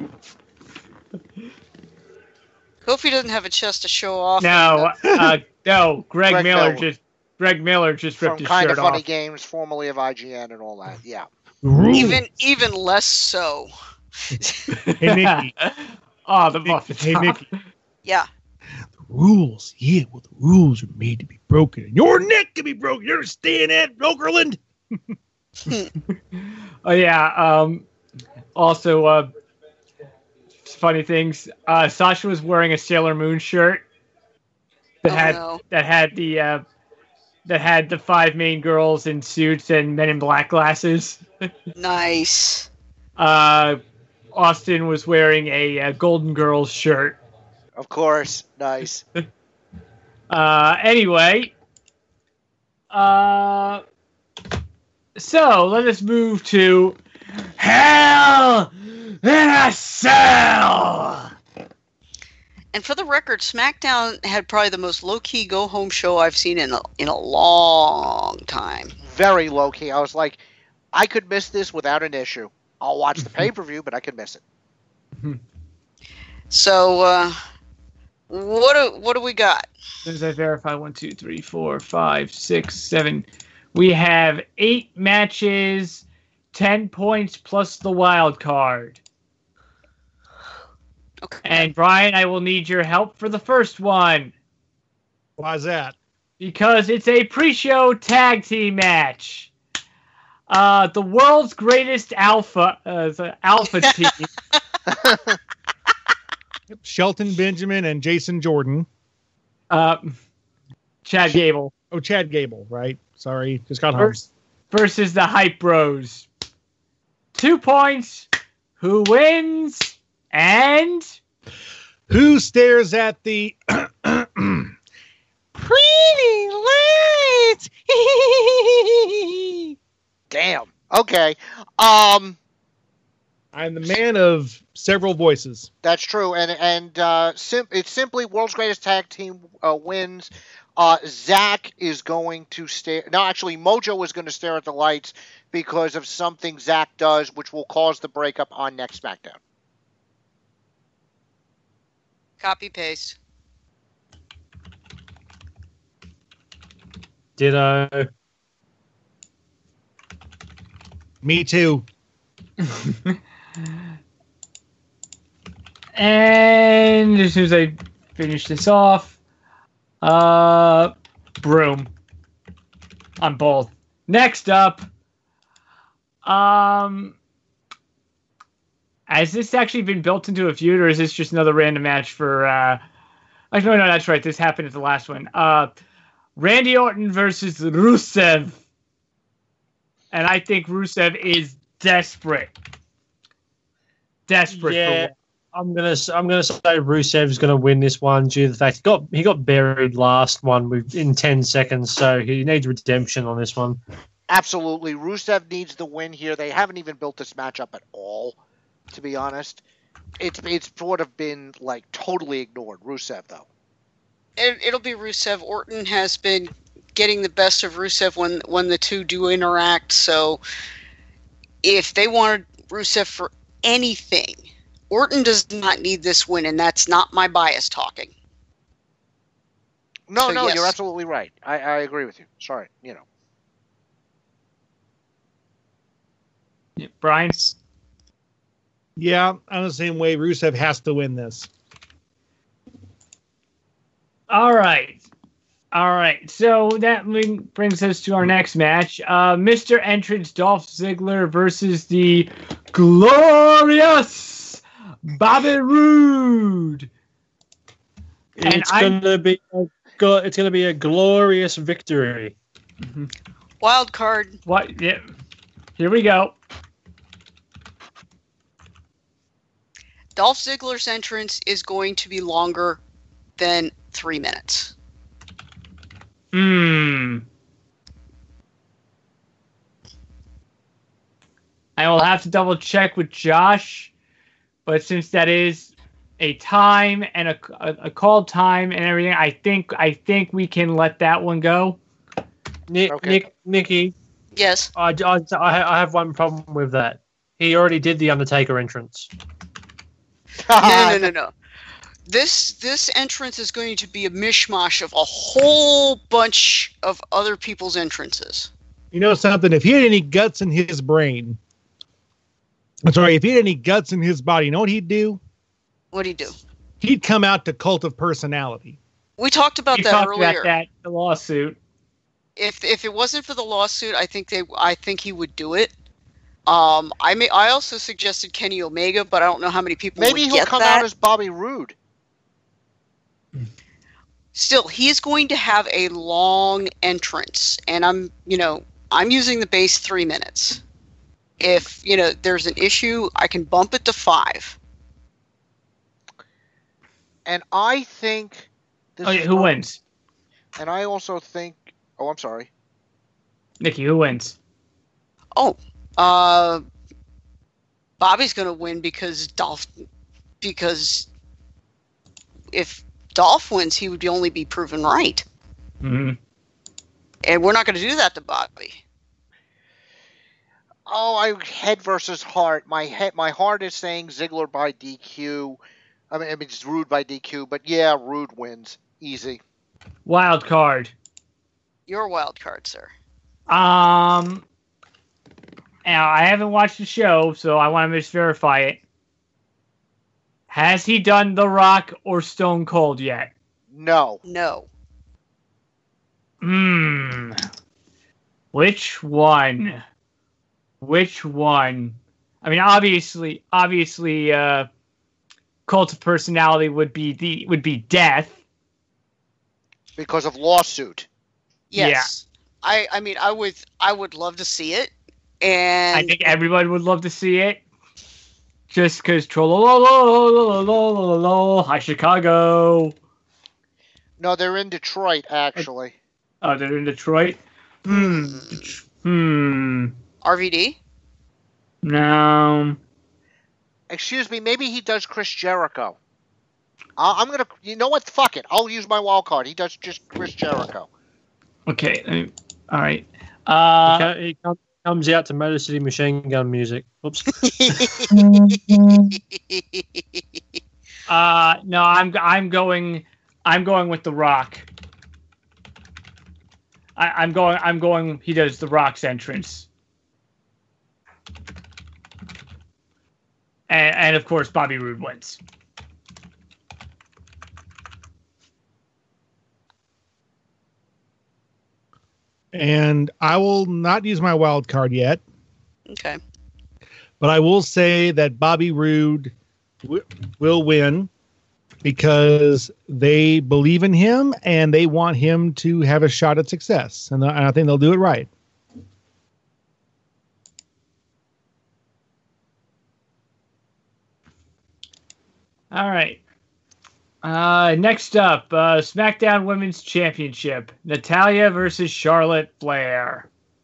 Kofi doesn't have a chest to show off. No, Greg Miller just ripped his shirt off. From Kind of Funny Games, formerly of IGN and all that. Yeah. Even less so. Hey, Nikki. Oh, the muffin. Hey, Nikki. Yeah. Rules. Yeah, well, the rules are made to be broken. And your neck can be broken. You understand that, Okerlund? Oh, yeah. Also, funny things. Sasha was wearing a Sailor Moon shirt that had the 5 main girls in suits and Men in Black glasses. Nice. Austin was wearing a Golden Girls shirt. Of course. Nice. Anyway. So, let us move to Hell in a Cell! And for the record, SmackDown had probably the most low-key go-home show I've seen in a long time. Very low-key. I was like, I could miss this without an issue. I'll watch the pay-per-view, but I could miss it. So, what do we got? As I verify, 1, 2, 3, 4, 5, 6, 7. We have 8 matches, 10 points plus the wild card. Okay. And Brian, I will need your help for the first one. Why is that? Because it's a pre-show tag team match. The world's greatest alpha team. Shelton Benjamin and Jason Jordan. Chad Gable. Oh, Chad Gable, right? Sorry, just got home. Versus the Hype Bros. 2 points. Who wins? And who stares at the pretty lights? Damn. Okay. I'm the man of several voices. That's true, and it's simply World's Greatest Tag Team wins. Zach is going to stare. No, actually, Mojo is going to stare at the lights because of something Zach does, which will cause the breakup on next SmackDown. Copy paste. Ditto. Me too. And as soon as I finish this off, broom on both. Next up, has this actually been built into a feud, or is this just another random match for? No, that's right. This happened at the last one. Randy Orton versus Rusev, and I think Rusev is desperate. Yeah, I'm gonna say Rusev's gonna win this one due to the fact he got buried last one in 10 seconds, so he needs redemption on this one. Absolutely, Rusev needs the win here. They haven't even built this matchup at all, to be honest. It's sort of been like totally ignored. Rusev though. It'll be Rusev. Orton has been getting the best of Rusev when the two do interact. So if they wanted Rusev for anything, Orton does not need this win, and that's not my bias talking. No, yes. You're absolutely right. I agree with you. Sorry, Brian? Yeah, I'm the same way. Rusev has to win this. All right. So that brings us to our next match. Mr. Entrance Dolph Ziggler versus the glorious Bobby Roode. It's gonna be a glorious victory. Mm-hmm. Wild card. What? Yeah. Here we go. Dolph Ziggler's entrance is going to be longer than 3 minutes. I will have to double check with Josh, but since that is a time and a called time and everything, I think we can let that one go. Nikki. Yes. I have one problem with that. He already did the Undertaker entrance. No. This entrance is going to be a mishmash of a whole bunch of other people's entrances. You know something? If he had any guts in his brain, if he had any guts in his body, you know what he'd do? What'd he do? He'd come out to Cult of Personality. We talked about that earlier. The lawsuit. If it wasn't for the lawsuit, I think he would do it. I also suggested Kenny Omega, but I don't know how many people Maybe would he'll get come that. out as Bobby Roode. Still, he is going to have a long entrance, and I'm using the base 3 minutes. If there's an issue, I can bump it to 5. And I think who wins? And I also think. Oh, I'm sorry, Nikki. Who wins? Oh, Bobby's going to win because if Dolph wins, he would only be proven right. Mm-hmm. And we're not going to do that to Bobby. Oh, head versus heart. My heart is saying Ziggler by DQ. I mean, it's Rude by DQ, but yeah, Rude wins. Easy. Wild card. Your wild card, sir. Now I haven't watched the show, so I want to just verify it. Has he done The Rock or Stone Cold yet? No. No. Which one? Which one? I mean, obviously, Cult of Personality would be Death because of lawsuit. Yes. Yeah. I would love to see it, and I think everybody would love to see it. Just because hi Chicago. No, they're in Detroit, actually. Oh, they're in Detroit? RVD? No. Excuse me, maybe he does Chris Jericho. I'm going to... You know what? Fuck it. I'll use my wild card. He does just Chris Jericho. Okay. All right. He comes out to Motor City Machine Gun music. Oops. No, I'm going with The Rock. I'm going. He does The Rock's entrance, and of course Bobby Roode wins. And I will not use my wild card yet. Okay. But I will say that Bobby Roode will win because they believe in him and they want him to have a shot at success. And I think they'll do it right. All right. Next up, SmackDown Women's Championship. Natalya versus Charlotte Flair.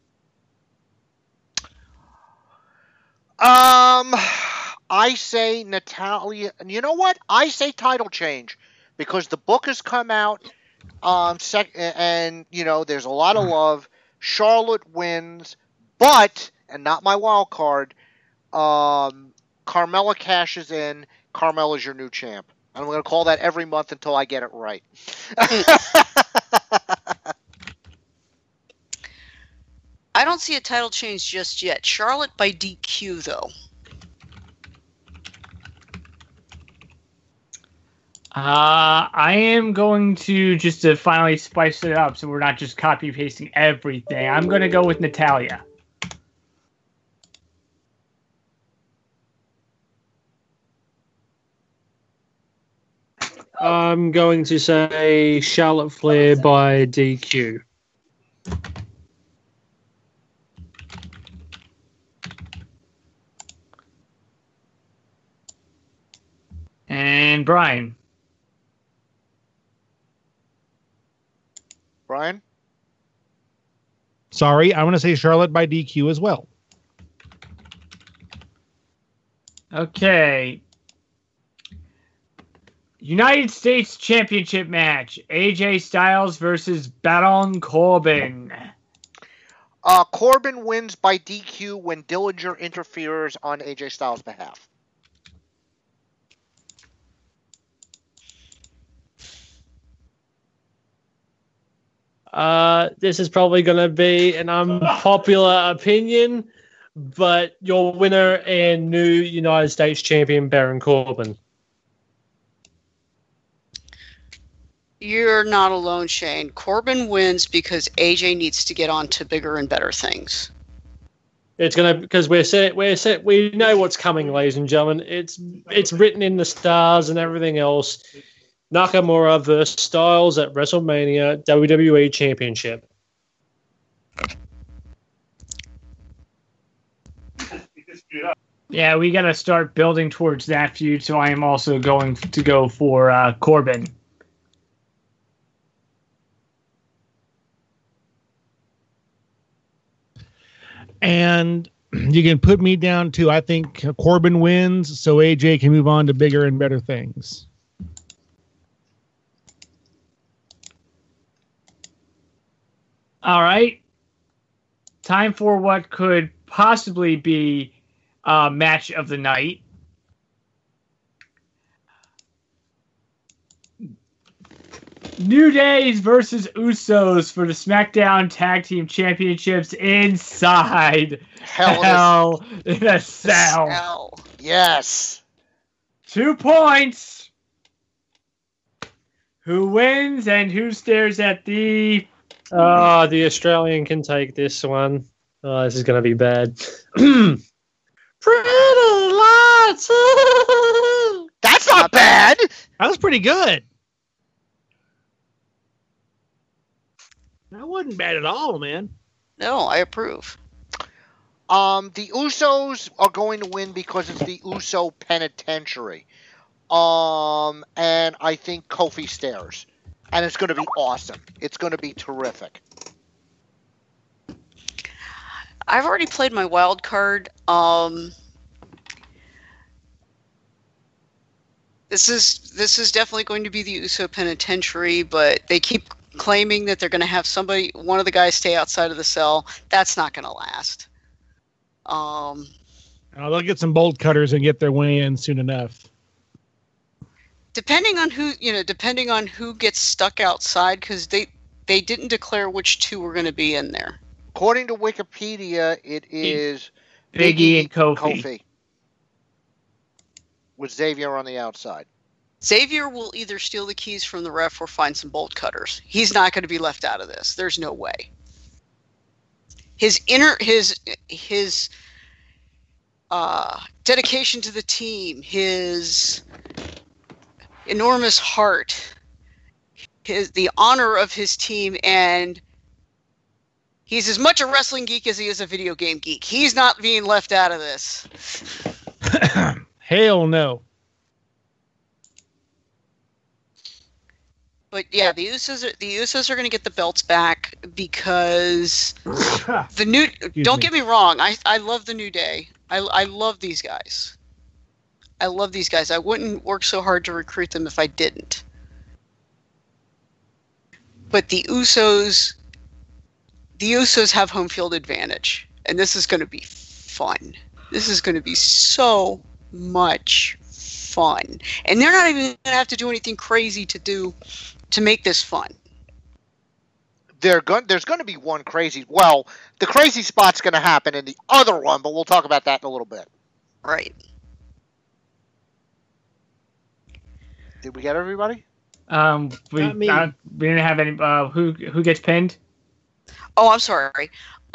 I say Natalya. You know what? I say title change because the book has come out. And there's a lot of love. Charlotte wins, but and not my wild card. Carmella cashes in. Carmella's your new champ. I'm going to call that every month until I get it right. I don't see a title change just yet. Charlotte by DQ, though. I am going to just to finally spice it up so we're not just copy pasting everything. I'm going to go with Natalya. I'm going to say Charlotte Flair by DQ. And Brian. Brian? Sorry, I'm going to say Charlotte by DQ as well. Okay. United States Championship match. AJ Styles versus Baron Corbin. Corbin wins by DQ when Dillinger interferes on AJ Styles' behalf. This is probably going to be an unpopular opinion, but your winner and new United States champion, Baron Corbin. You're not alone, Shane. Corbin wins because AJ needs to get on to bigger and better things. It's gonna because we're set. We know what's coming, ladies and gentlemen. It's written in the stars and everything else. Nakamura versus Styles at WrestleMania WWE Championship. Yeah, we got to start building towards that feud. So I am also going to go for Corbin. And you can put me down too. I think Corbin wins, so AJ can move on to bigger and better things. All right. Time for what could possibly be match of the night. New Days versus Usos for the SmackDown Tag Team Championships inside Hell in a Cell. Yes. 2 points. Who wins and who stares at the... The Australian can take this one. Oh, this is going to be bad. Pretty lights. That's not bad. That was pretty good. That wasn't bad at all, man. No, I approve. The Usos are going to win because it's the Uso Penitentiary. And I think Kofi stares. And it's going to be awesome. It's going to be terrific. I've already played my wild card. This is definitely going to be the Uso Penitentiary, but they keep claiming that they're going to have one of the guys stay outside of the cell. That's not going to last. They'll get some bolt cutters and get their way in soon enough. Depending on who gets stuck outside, because they didn't declare which two were going to be in there. According to Wikipedia, it is Big E and Kofi. With Xavier on the outside. Xavier will either steal the keys from the ref or find some bolt cutters. He's not going to be left out of this. There's no way. His dedication to the team, his enormous heart, the honor of his team, and he's as much a wrestling geek as he is a video game geek. He's not being left out of this. Hell no. But yeah, the Usos are going to get the belts back because the new. Don't get me wrong. I love the New Day. I love these guys. I love these guys. I wouldn't work so hard to recruit them if I didn't. But the Usos have home field advantage, and this is going to be fun. This is going to be so much fun, and they're not even going to have to do anything crazy to make this fun. There's going to be one crazy. Well, the crazy spot's going to happen in the other one, but we'll talk about that in a little bit. Right. Did we get everybody? We didn't have any. Who gets pinned? Oh, I'm sorry.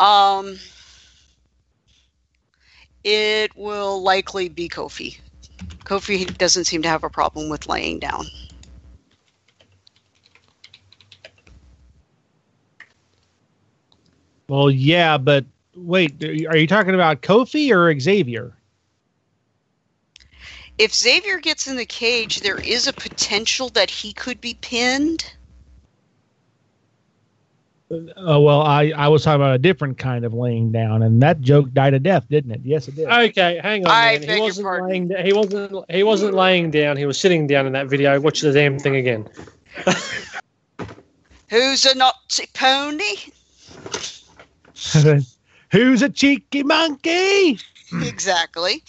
It will likely be Kofi. Kofi doesn't seem to have a problem with laying down. Well, yeah, but wait, are you talking about Kofi or Xavier? If Xavier gets in the cage, there is a potential that he could be pinned. Well, I was talking about a different kind of laying down, and that joke died a death, didn't it? Yes, it did. Okay, hang on, man. He wasn't laying down. He was sitting down in that video. Watch the damn thing again. Who's a Nazi pony? Who's a cheeky monkey? Exactly.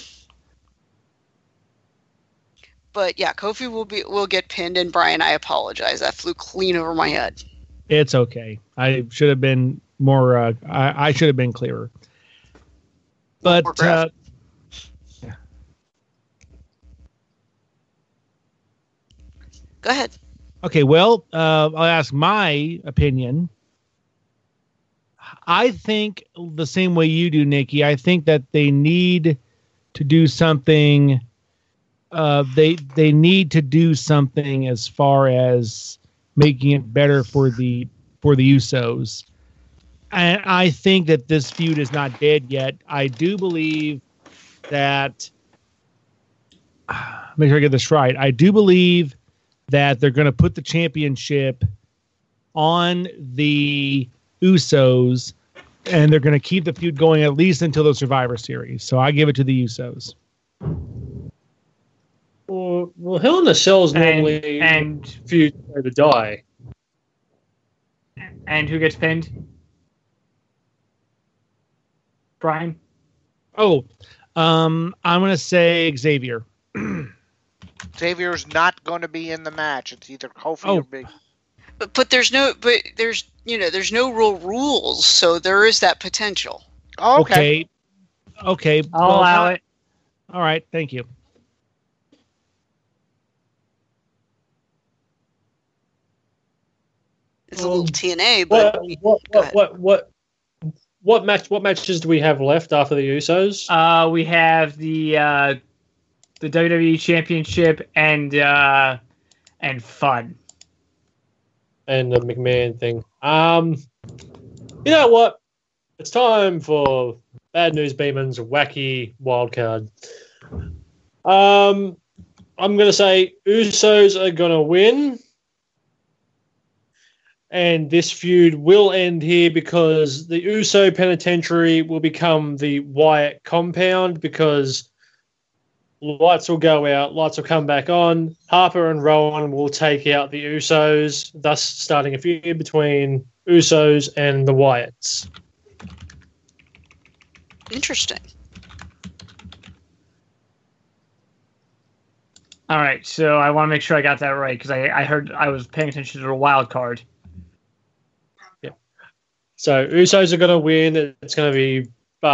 But yeah, Kofi will get pinned, and Brian, I apologize. That flew clean over my head. It's okay. I should have been more. I should have been clearer. But yeah. Go ahead. Okay. Well, I'll ask my opinion. I think the same way you do, Nikki. I think that they need to do something. They need to do something as far as making it better for the Usos. And I think that this feud is not dead yet. I do believe that. Make sure I get this right. I do believe that they're going to put the championship on the Usos, and they're going to keep the feud going at least until the Survivor Series. So I give it to the Usos. Well, Hell in a Cell is normally and feud to die. And who gets pinned? Brian? Oh, I'm going to say Xavier. Xavier's not going to be in the match. It's either Kofi or Big. But there's no real rules, so there is that potential. Oh, okay. Okay. I'll allow it. All right. Thank you. It's a little TNA, but what matches do we have left after the Usos? We have the WWE Championship and Fun. And the McMahon thing. You know what? It's time for Bad News Beeman's wacky wildcard. I'm going to say Usos are going to win. And this feud will end here because the Uso Penitentiary will become the Wyatt compound because lights will go out, lights will come back on. Harper and Rowan will take out the Usos, thus starting a feud between Usos and the Wyatts. Interesting. All right, so I want to make sure I got that right because I heard I was paying attention to the wild card. Yeah. So Usos are going to win. It's going to be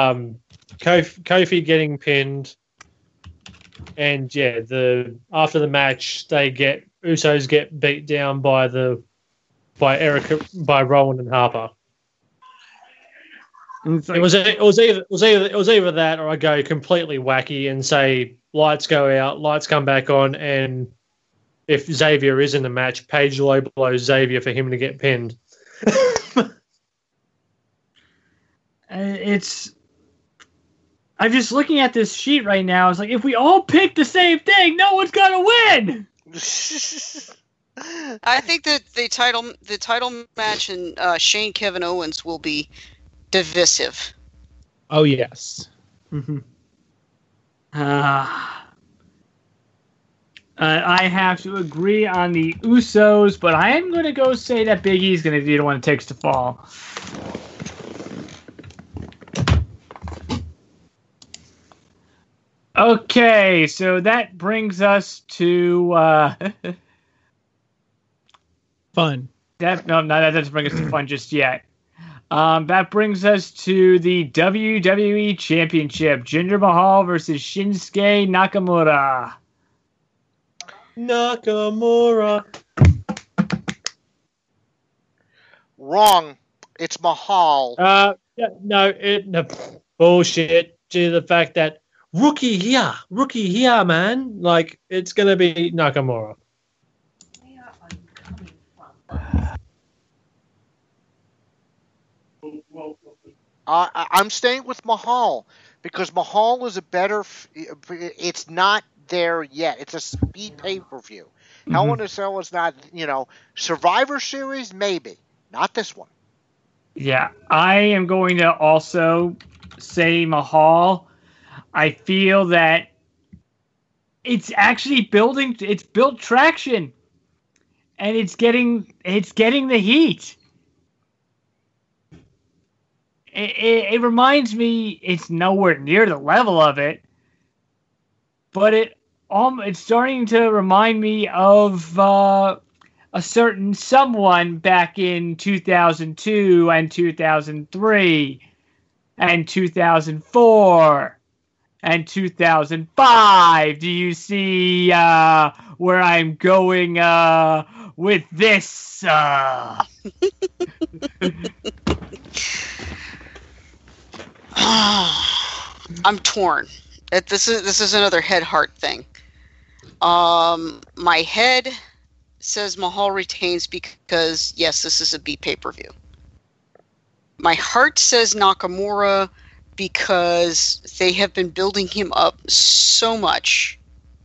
Kofi getting pinned. And yeah, after the match, Usos get beat down by Rowan and Harper. Like, it was either that, or I go completely wacky and say lights go out, lights come back on, and if Xavier is in the match, Paige low blows Xavier for him to get pinned. I'm just looking at this sheet right now. It's like, if we all pick the same thing, no one's gonna win. I think that the title match and Shane Kevin Owens will be divisive. Oh yes. Mm-hmm. I have to agree on the Usos, but I am going to go say that Big E's going to be the one that takes the fall. Okay, so that brings us to Fun. that doesn't bring us to Fun just yet. That brings us to the WWE Championship: Jinder Mahal versus Shinsuke Nakamura. Wrong. It's Mahal. No, bullshit. Due to the fact that rookie here, man. Like, it's gonna be Nakamura. I'm staying with Mahal because Mahal is a better. It's not there yet. It's a speed pay-per-view. Mm-hmm. Hell in a Cell is not. Survivor Series maybe, not this one. Yeah, I am going to also say Mahal. I feel that it's actually building. It's built traction, and it's getting the heat. It reminds me, it's nowhere near the level of it, but it's starting to remind me of a certain someone back in 2002 and 2003 and 2004 and 2005. Do you see where I'm going with this? I'm torn. This is another head heart thing. My head says Mahal retains because yes, this is a B pay-per-view. My heart says Nakamura because they have been building him up so much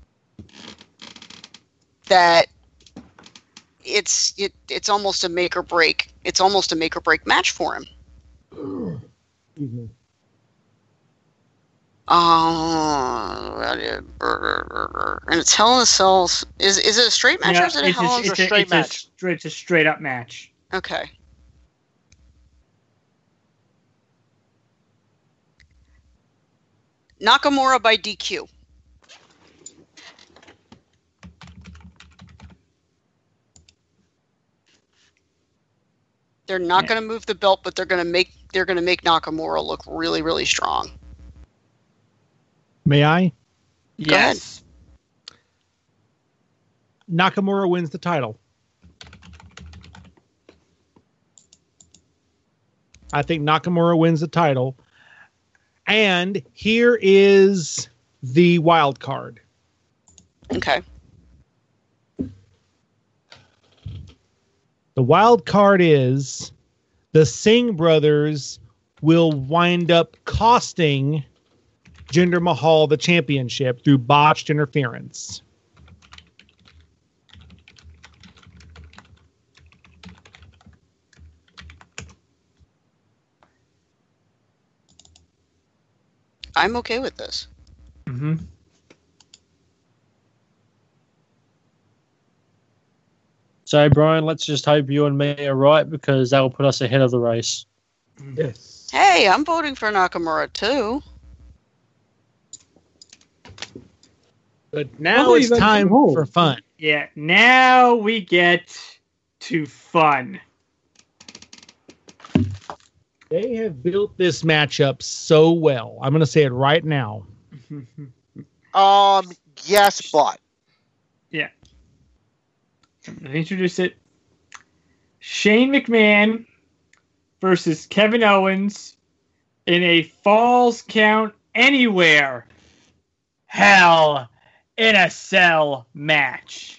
that it's almost a make or break. It's almost a make or break match for him. Mm-hmm. And it's Hell in a Cell. Is it a straight match or is it a Hell in a Cell? straight match? It's a straight up match. Okay. Nakamura by DQ. They're not going to move the belt, but they're going to make Nakamura look really, really strong. May I? Yes. Nakamura wins the title. I think Nakamura wins the title. And here is the wild card. Okay. The wild card is the Singh brothers will wind up costing Jinder Mahal the championship through botched interference. I'm okay with this. Mm-hmm. So, Brian, let's just hope you and me are right because that will put us ahead of the race. Yes. Hey, I'm voting for Nakamura too. But now it's time for fun. Yeah, now we get to fun. They have built this matchup so well. I'm going to say it right now. Yes, but. Yeah. Let me introduce it. Shane McMahon versus Kevin Owens in a Falls Count Anywhere Hell in a Cell match.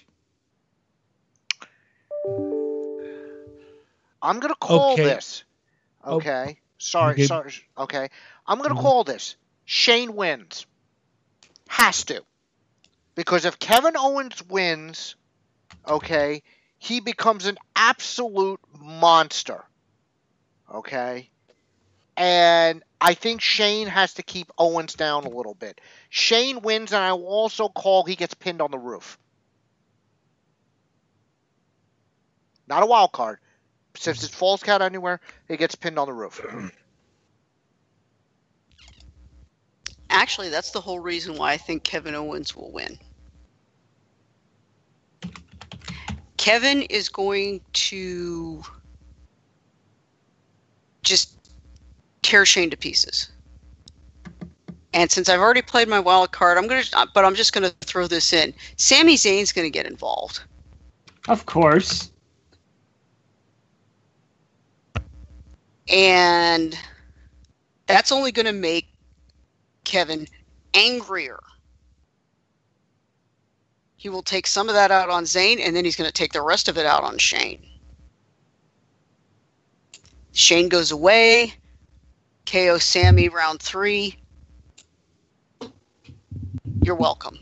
I'm going to call Okay. this. Okay. Sorry. Okay. I'm going to call this. Shane wins. Has to. Because if Kevin Owens wins, okay, he becomes an absolute monster. Okay? And I think Shane has to keep Owens down a little bit. Shane wins, and I will also call he gets pinned on the roof. Not a wild card. Since it falls count anywhere, he gets pinned on the roof. Actually, that's the whole reason why I think Kevin Owens will win. Kevin is going to just tear Shane to pieces. And since I've already played my wild card, I'm just going to throw this in. Sami Zayn's going to get involved. Of course. And that's only going to make Kevin angrier. He will take some of that out on Zayn, and then he's going to take the rest of it out on Shane. Shane goes away. KO Sami round 3. You're welcome.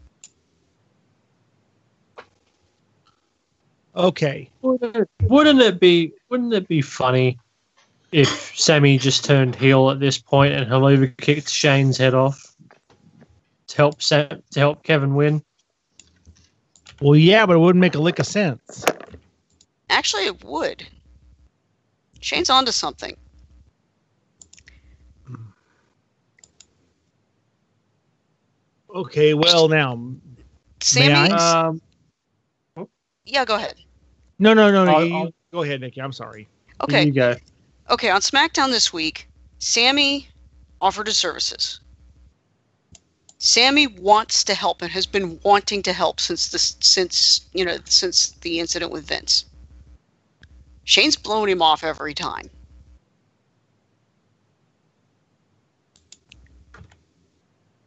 Okay. Wouldn't it be funny if Sammy just turned heel at this point and Helluva kicked Shane's head off to help Kevin win? Well, yeah, but it wouldn't make a lick of sense. Actually, it would. Shane's onto something. Okay, well now, Sammy. I? Yeah, go ahead. No. I'll Go ahead, Nikki. I'm sorry. Okay. You go. Okay, on SmackDown this week, Sammy offered his services. Sammy wants to help and has been wanting to help since the incident with Vince. Shane's blown him off every time.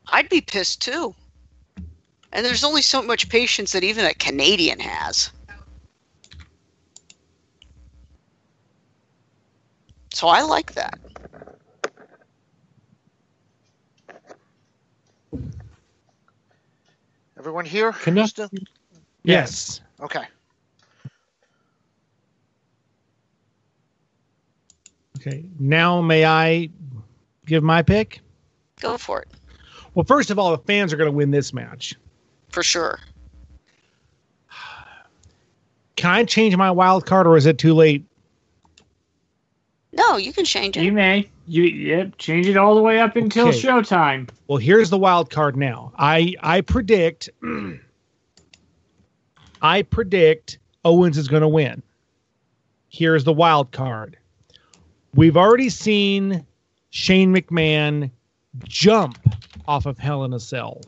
I'd be pissed too. And there's only so much patience that even a Canadian has. So I like that. Everyone here? Still? Yes. Okay. Okay. Now, may I give my pick? Go for it. Well, first of all, the fans are going to win this match. For sure. Can I change my wild card, or is it too late? No, you can change it. You may. Change it all the way up until Okay. showtime. Well, here's the wild card now. I predict Owens is going to win. Here's the wild card. We've already seen Shane McMahon jump off of Hell in a Cell,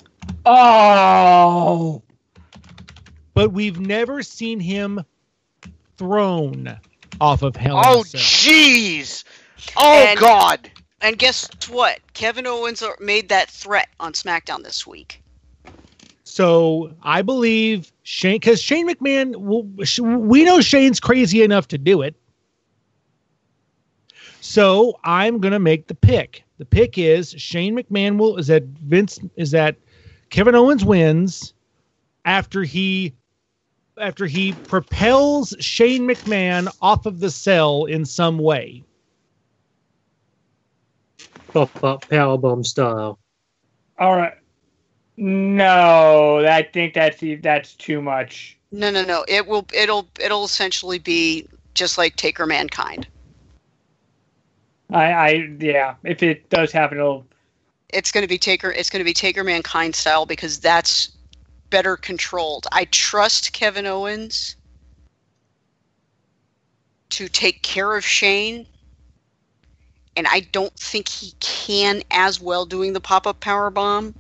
Oh, but we've never seen him thrown off of Hell in Oh, a Cell. jeez. Oh, And- God. And guess what? Kevin Owens made that threat on SmackDown this week. So I believe Shane, because Shane McMahon, we know Shane's crazy enough to do it. So I'm going to make the pick. The pick is Shane McMahon is that Kevin Owens wins after he propels Shane McMahon off of the cell in some way. Pop-up powerbomb style. all right. No, I think that's too much. No. It'll essentially be just like Taker Mankind. Yeah. If it does happen, It's going to be Taker Mankind style because that's better controlled. I trust Kevin Owens to take care of Shane, and I don't think he can as well doing the pop-up powerbomb.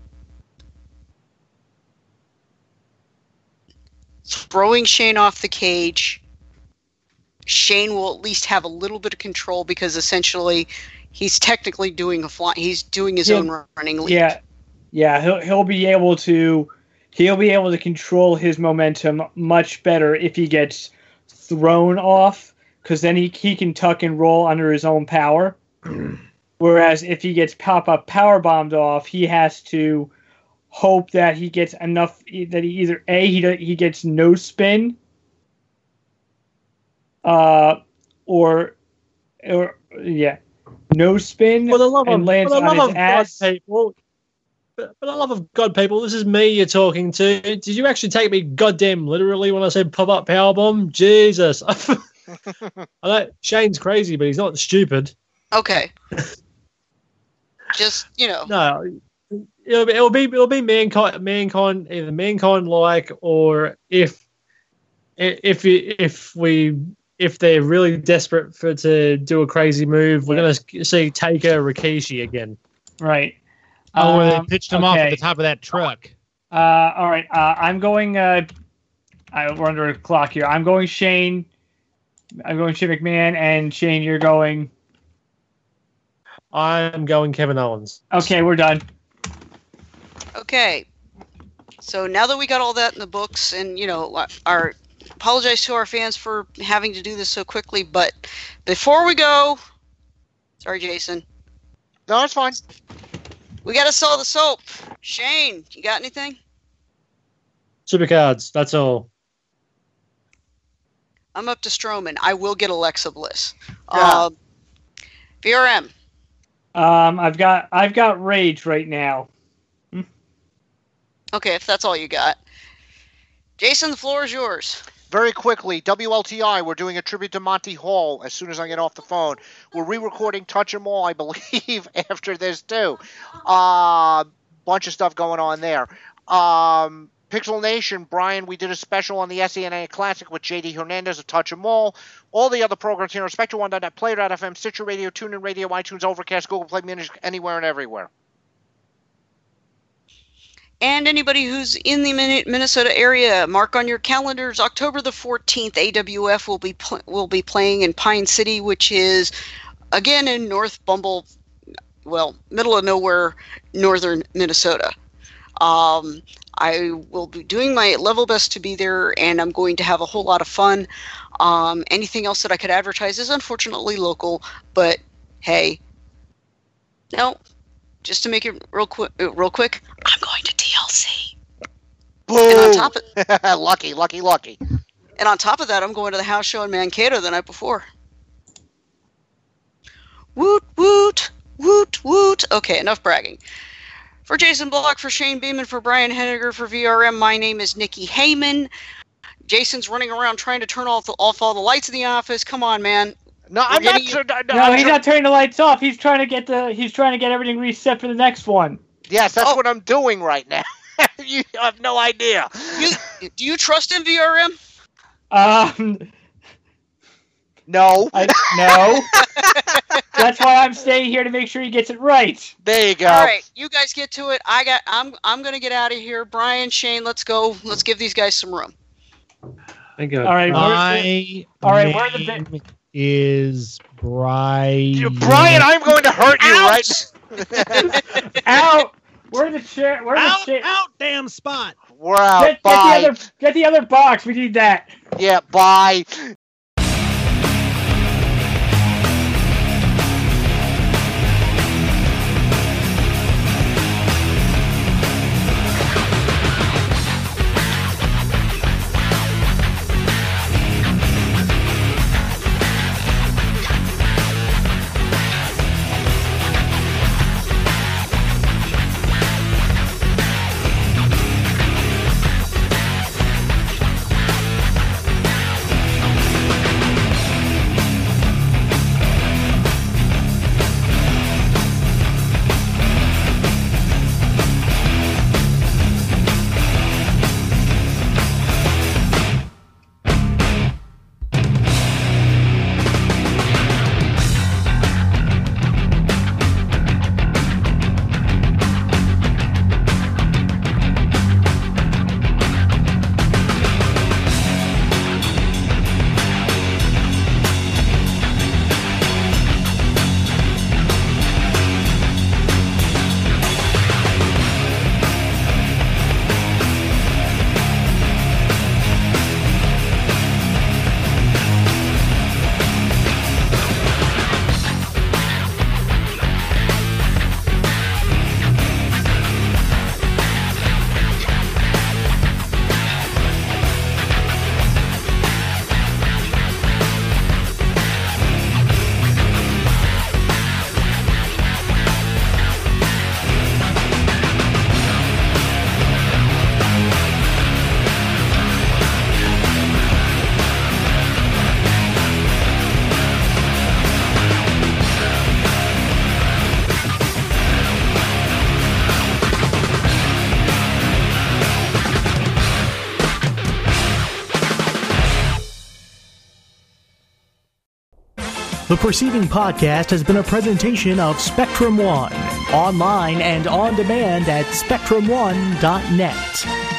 Throwing Shane off the cage, Shane will at least have a little bit of control because essentially he's technically doing he's doing his own running lead. Yeah. He'll be able to control his momentum much better if he gets thrown off, because then he can tuck and roll under his own power. Whereas if he gets pop-up power bombed off, he has to hope that he gets enough that he either he gets no spin, no spin, For the love and of, lands for the on love his of ass. God, people. For the love of God, people, this is me you're talking to. Did you actually take me goddamn literally when I said pop-up powerbomb? Jesus. I know Shane's crazy, but he's not stupid. Okay. Just, No, it'll be mankind, either mankind like, or if they're really desperate to do a crazy move, we're gonna see Taker Rikishi again. Right. Where they pitched him off at okay. the top of that truck. All right. I'm going. We're under a clock here. I'm going Shane. I'm going Shane McMahon, and Shane, you're going. I'm going Kevin Owens. Okay, we're done. Okay. So now that we got all that in the books, and apologize to our fans for having to do this so quickly, but before we go, sorry, Jason, No, it's fine. we got to sell the soap. Shane, you got anything? Supercards, that's all. I'm up to Strowman. I will get Alexa Bliss. Yeah. VRM. I've got Rage right now. Okay, if that's all you got. Jason, the floor is yours. Very quickly, WLTI, we're doing a tribute to Monty Hall as soon as I get off the phone. We're re-recording Touch 'Em All, I believe, after this, too. Bunch of stuff going on there. Pixel Nation, Brian, we did a special on the SENA Classic with JD Hernandez of Touch 'Em All. All the other programs here on Spectrum1.net, Player.fm, Stitcher Radio, TuneIn Radio, iTunes, Overcast, Google Play Music, anywhere and everywhere. And anybody who's in the Minnesota area, mark on your calendars, October the 14th, AWF will be playing in Pine City, which is, again, in North Bumble, middle of nowhere, northern Minnesota. I will be doing my level best to be there, and I'm going to have a whole lot of fun. Anything else that I could advertise is unfortunately local, but hey, no, just to make it real quick, I'm going to TLC. Boo! And on top of lucky. And on top of that, I'm going to the house show in Mankato the night before. Woot, woot, woot, woot. Okay, enough bragging. For Jason Block, for Shane Beeman, for Brian Henniger, for VRM, my name is Nikki Heyman. Jason's running around trying to turn off all the lights in the office. Come on, man. No, I'm not sure. No, he's not turning the lights off. He's trying to get everything reset for the next one. Yes, that's what I'm doing right now. You have no idea. Do you trust in VRM? No. No. That's why I'm staying here to make sure he gets it right. There you go. All right, you guys get to it. I'm gonna get out of here. Brian, Shane, let's go. Let's give these guys some room. Thank God. All right. My name is Brian. Brian, I'm going to hurt you right Out. Where's the chair? Out, damn spot. We're out. Bye. Get the other box. We need that. Yeah, bye. The preceding podcast has been a presentation of Spectrum One, online and on demand at SpectrumOne.net.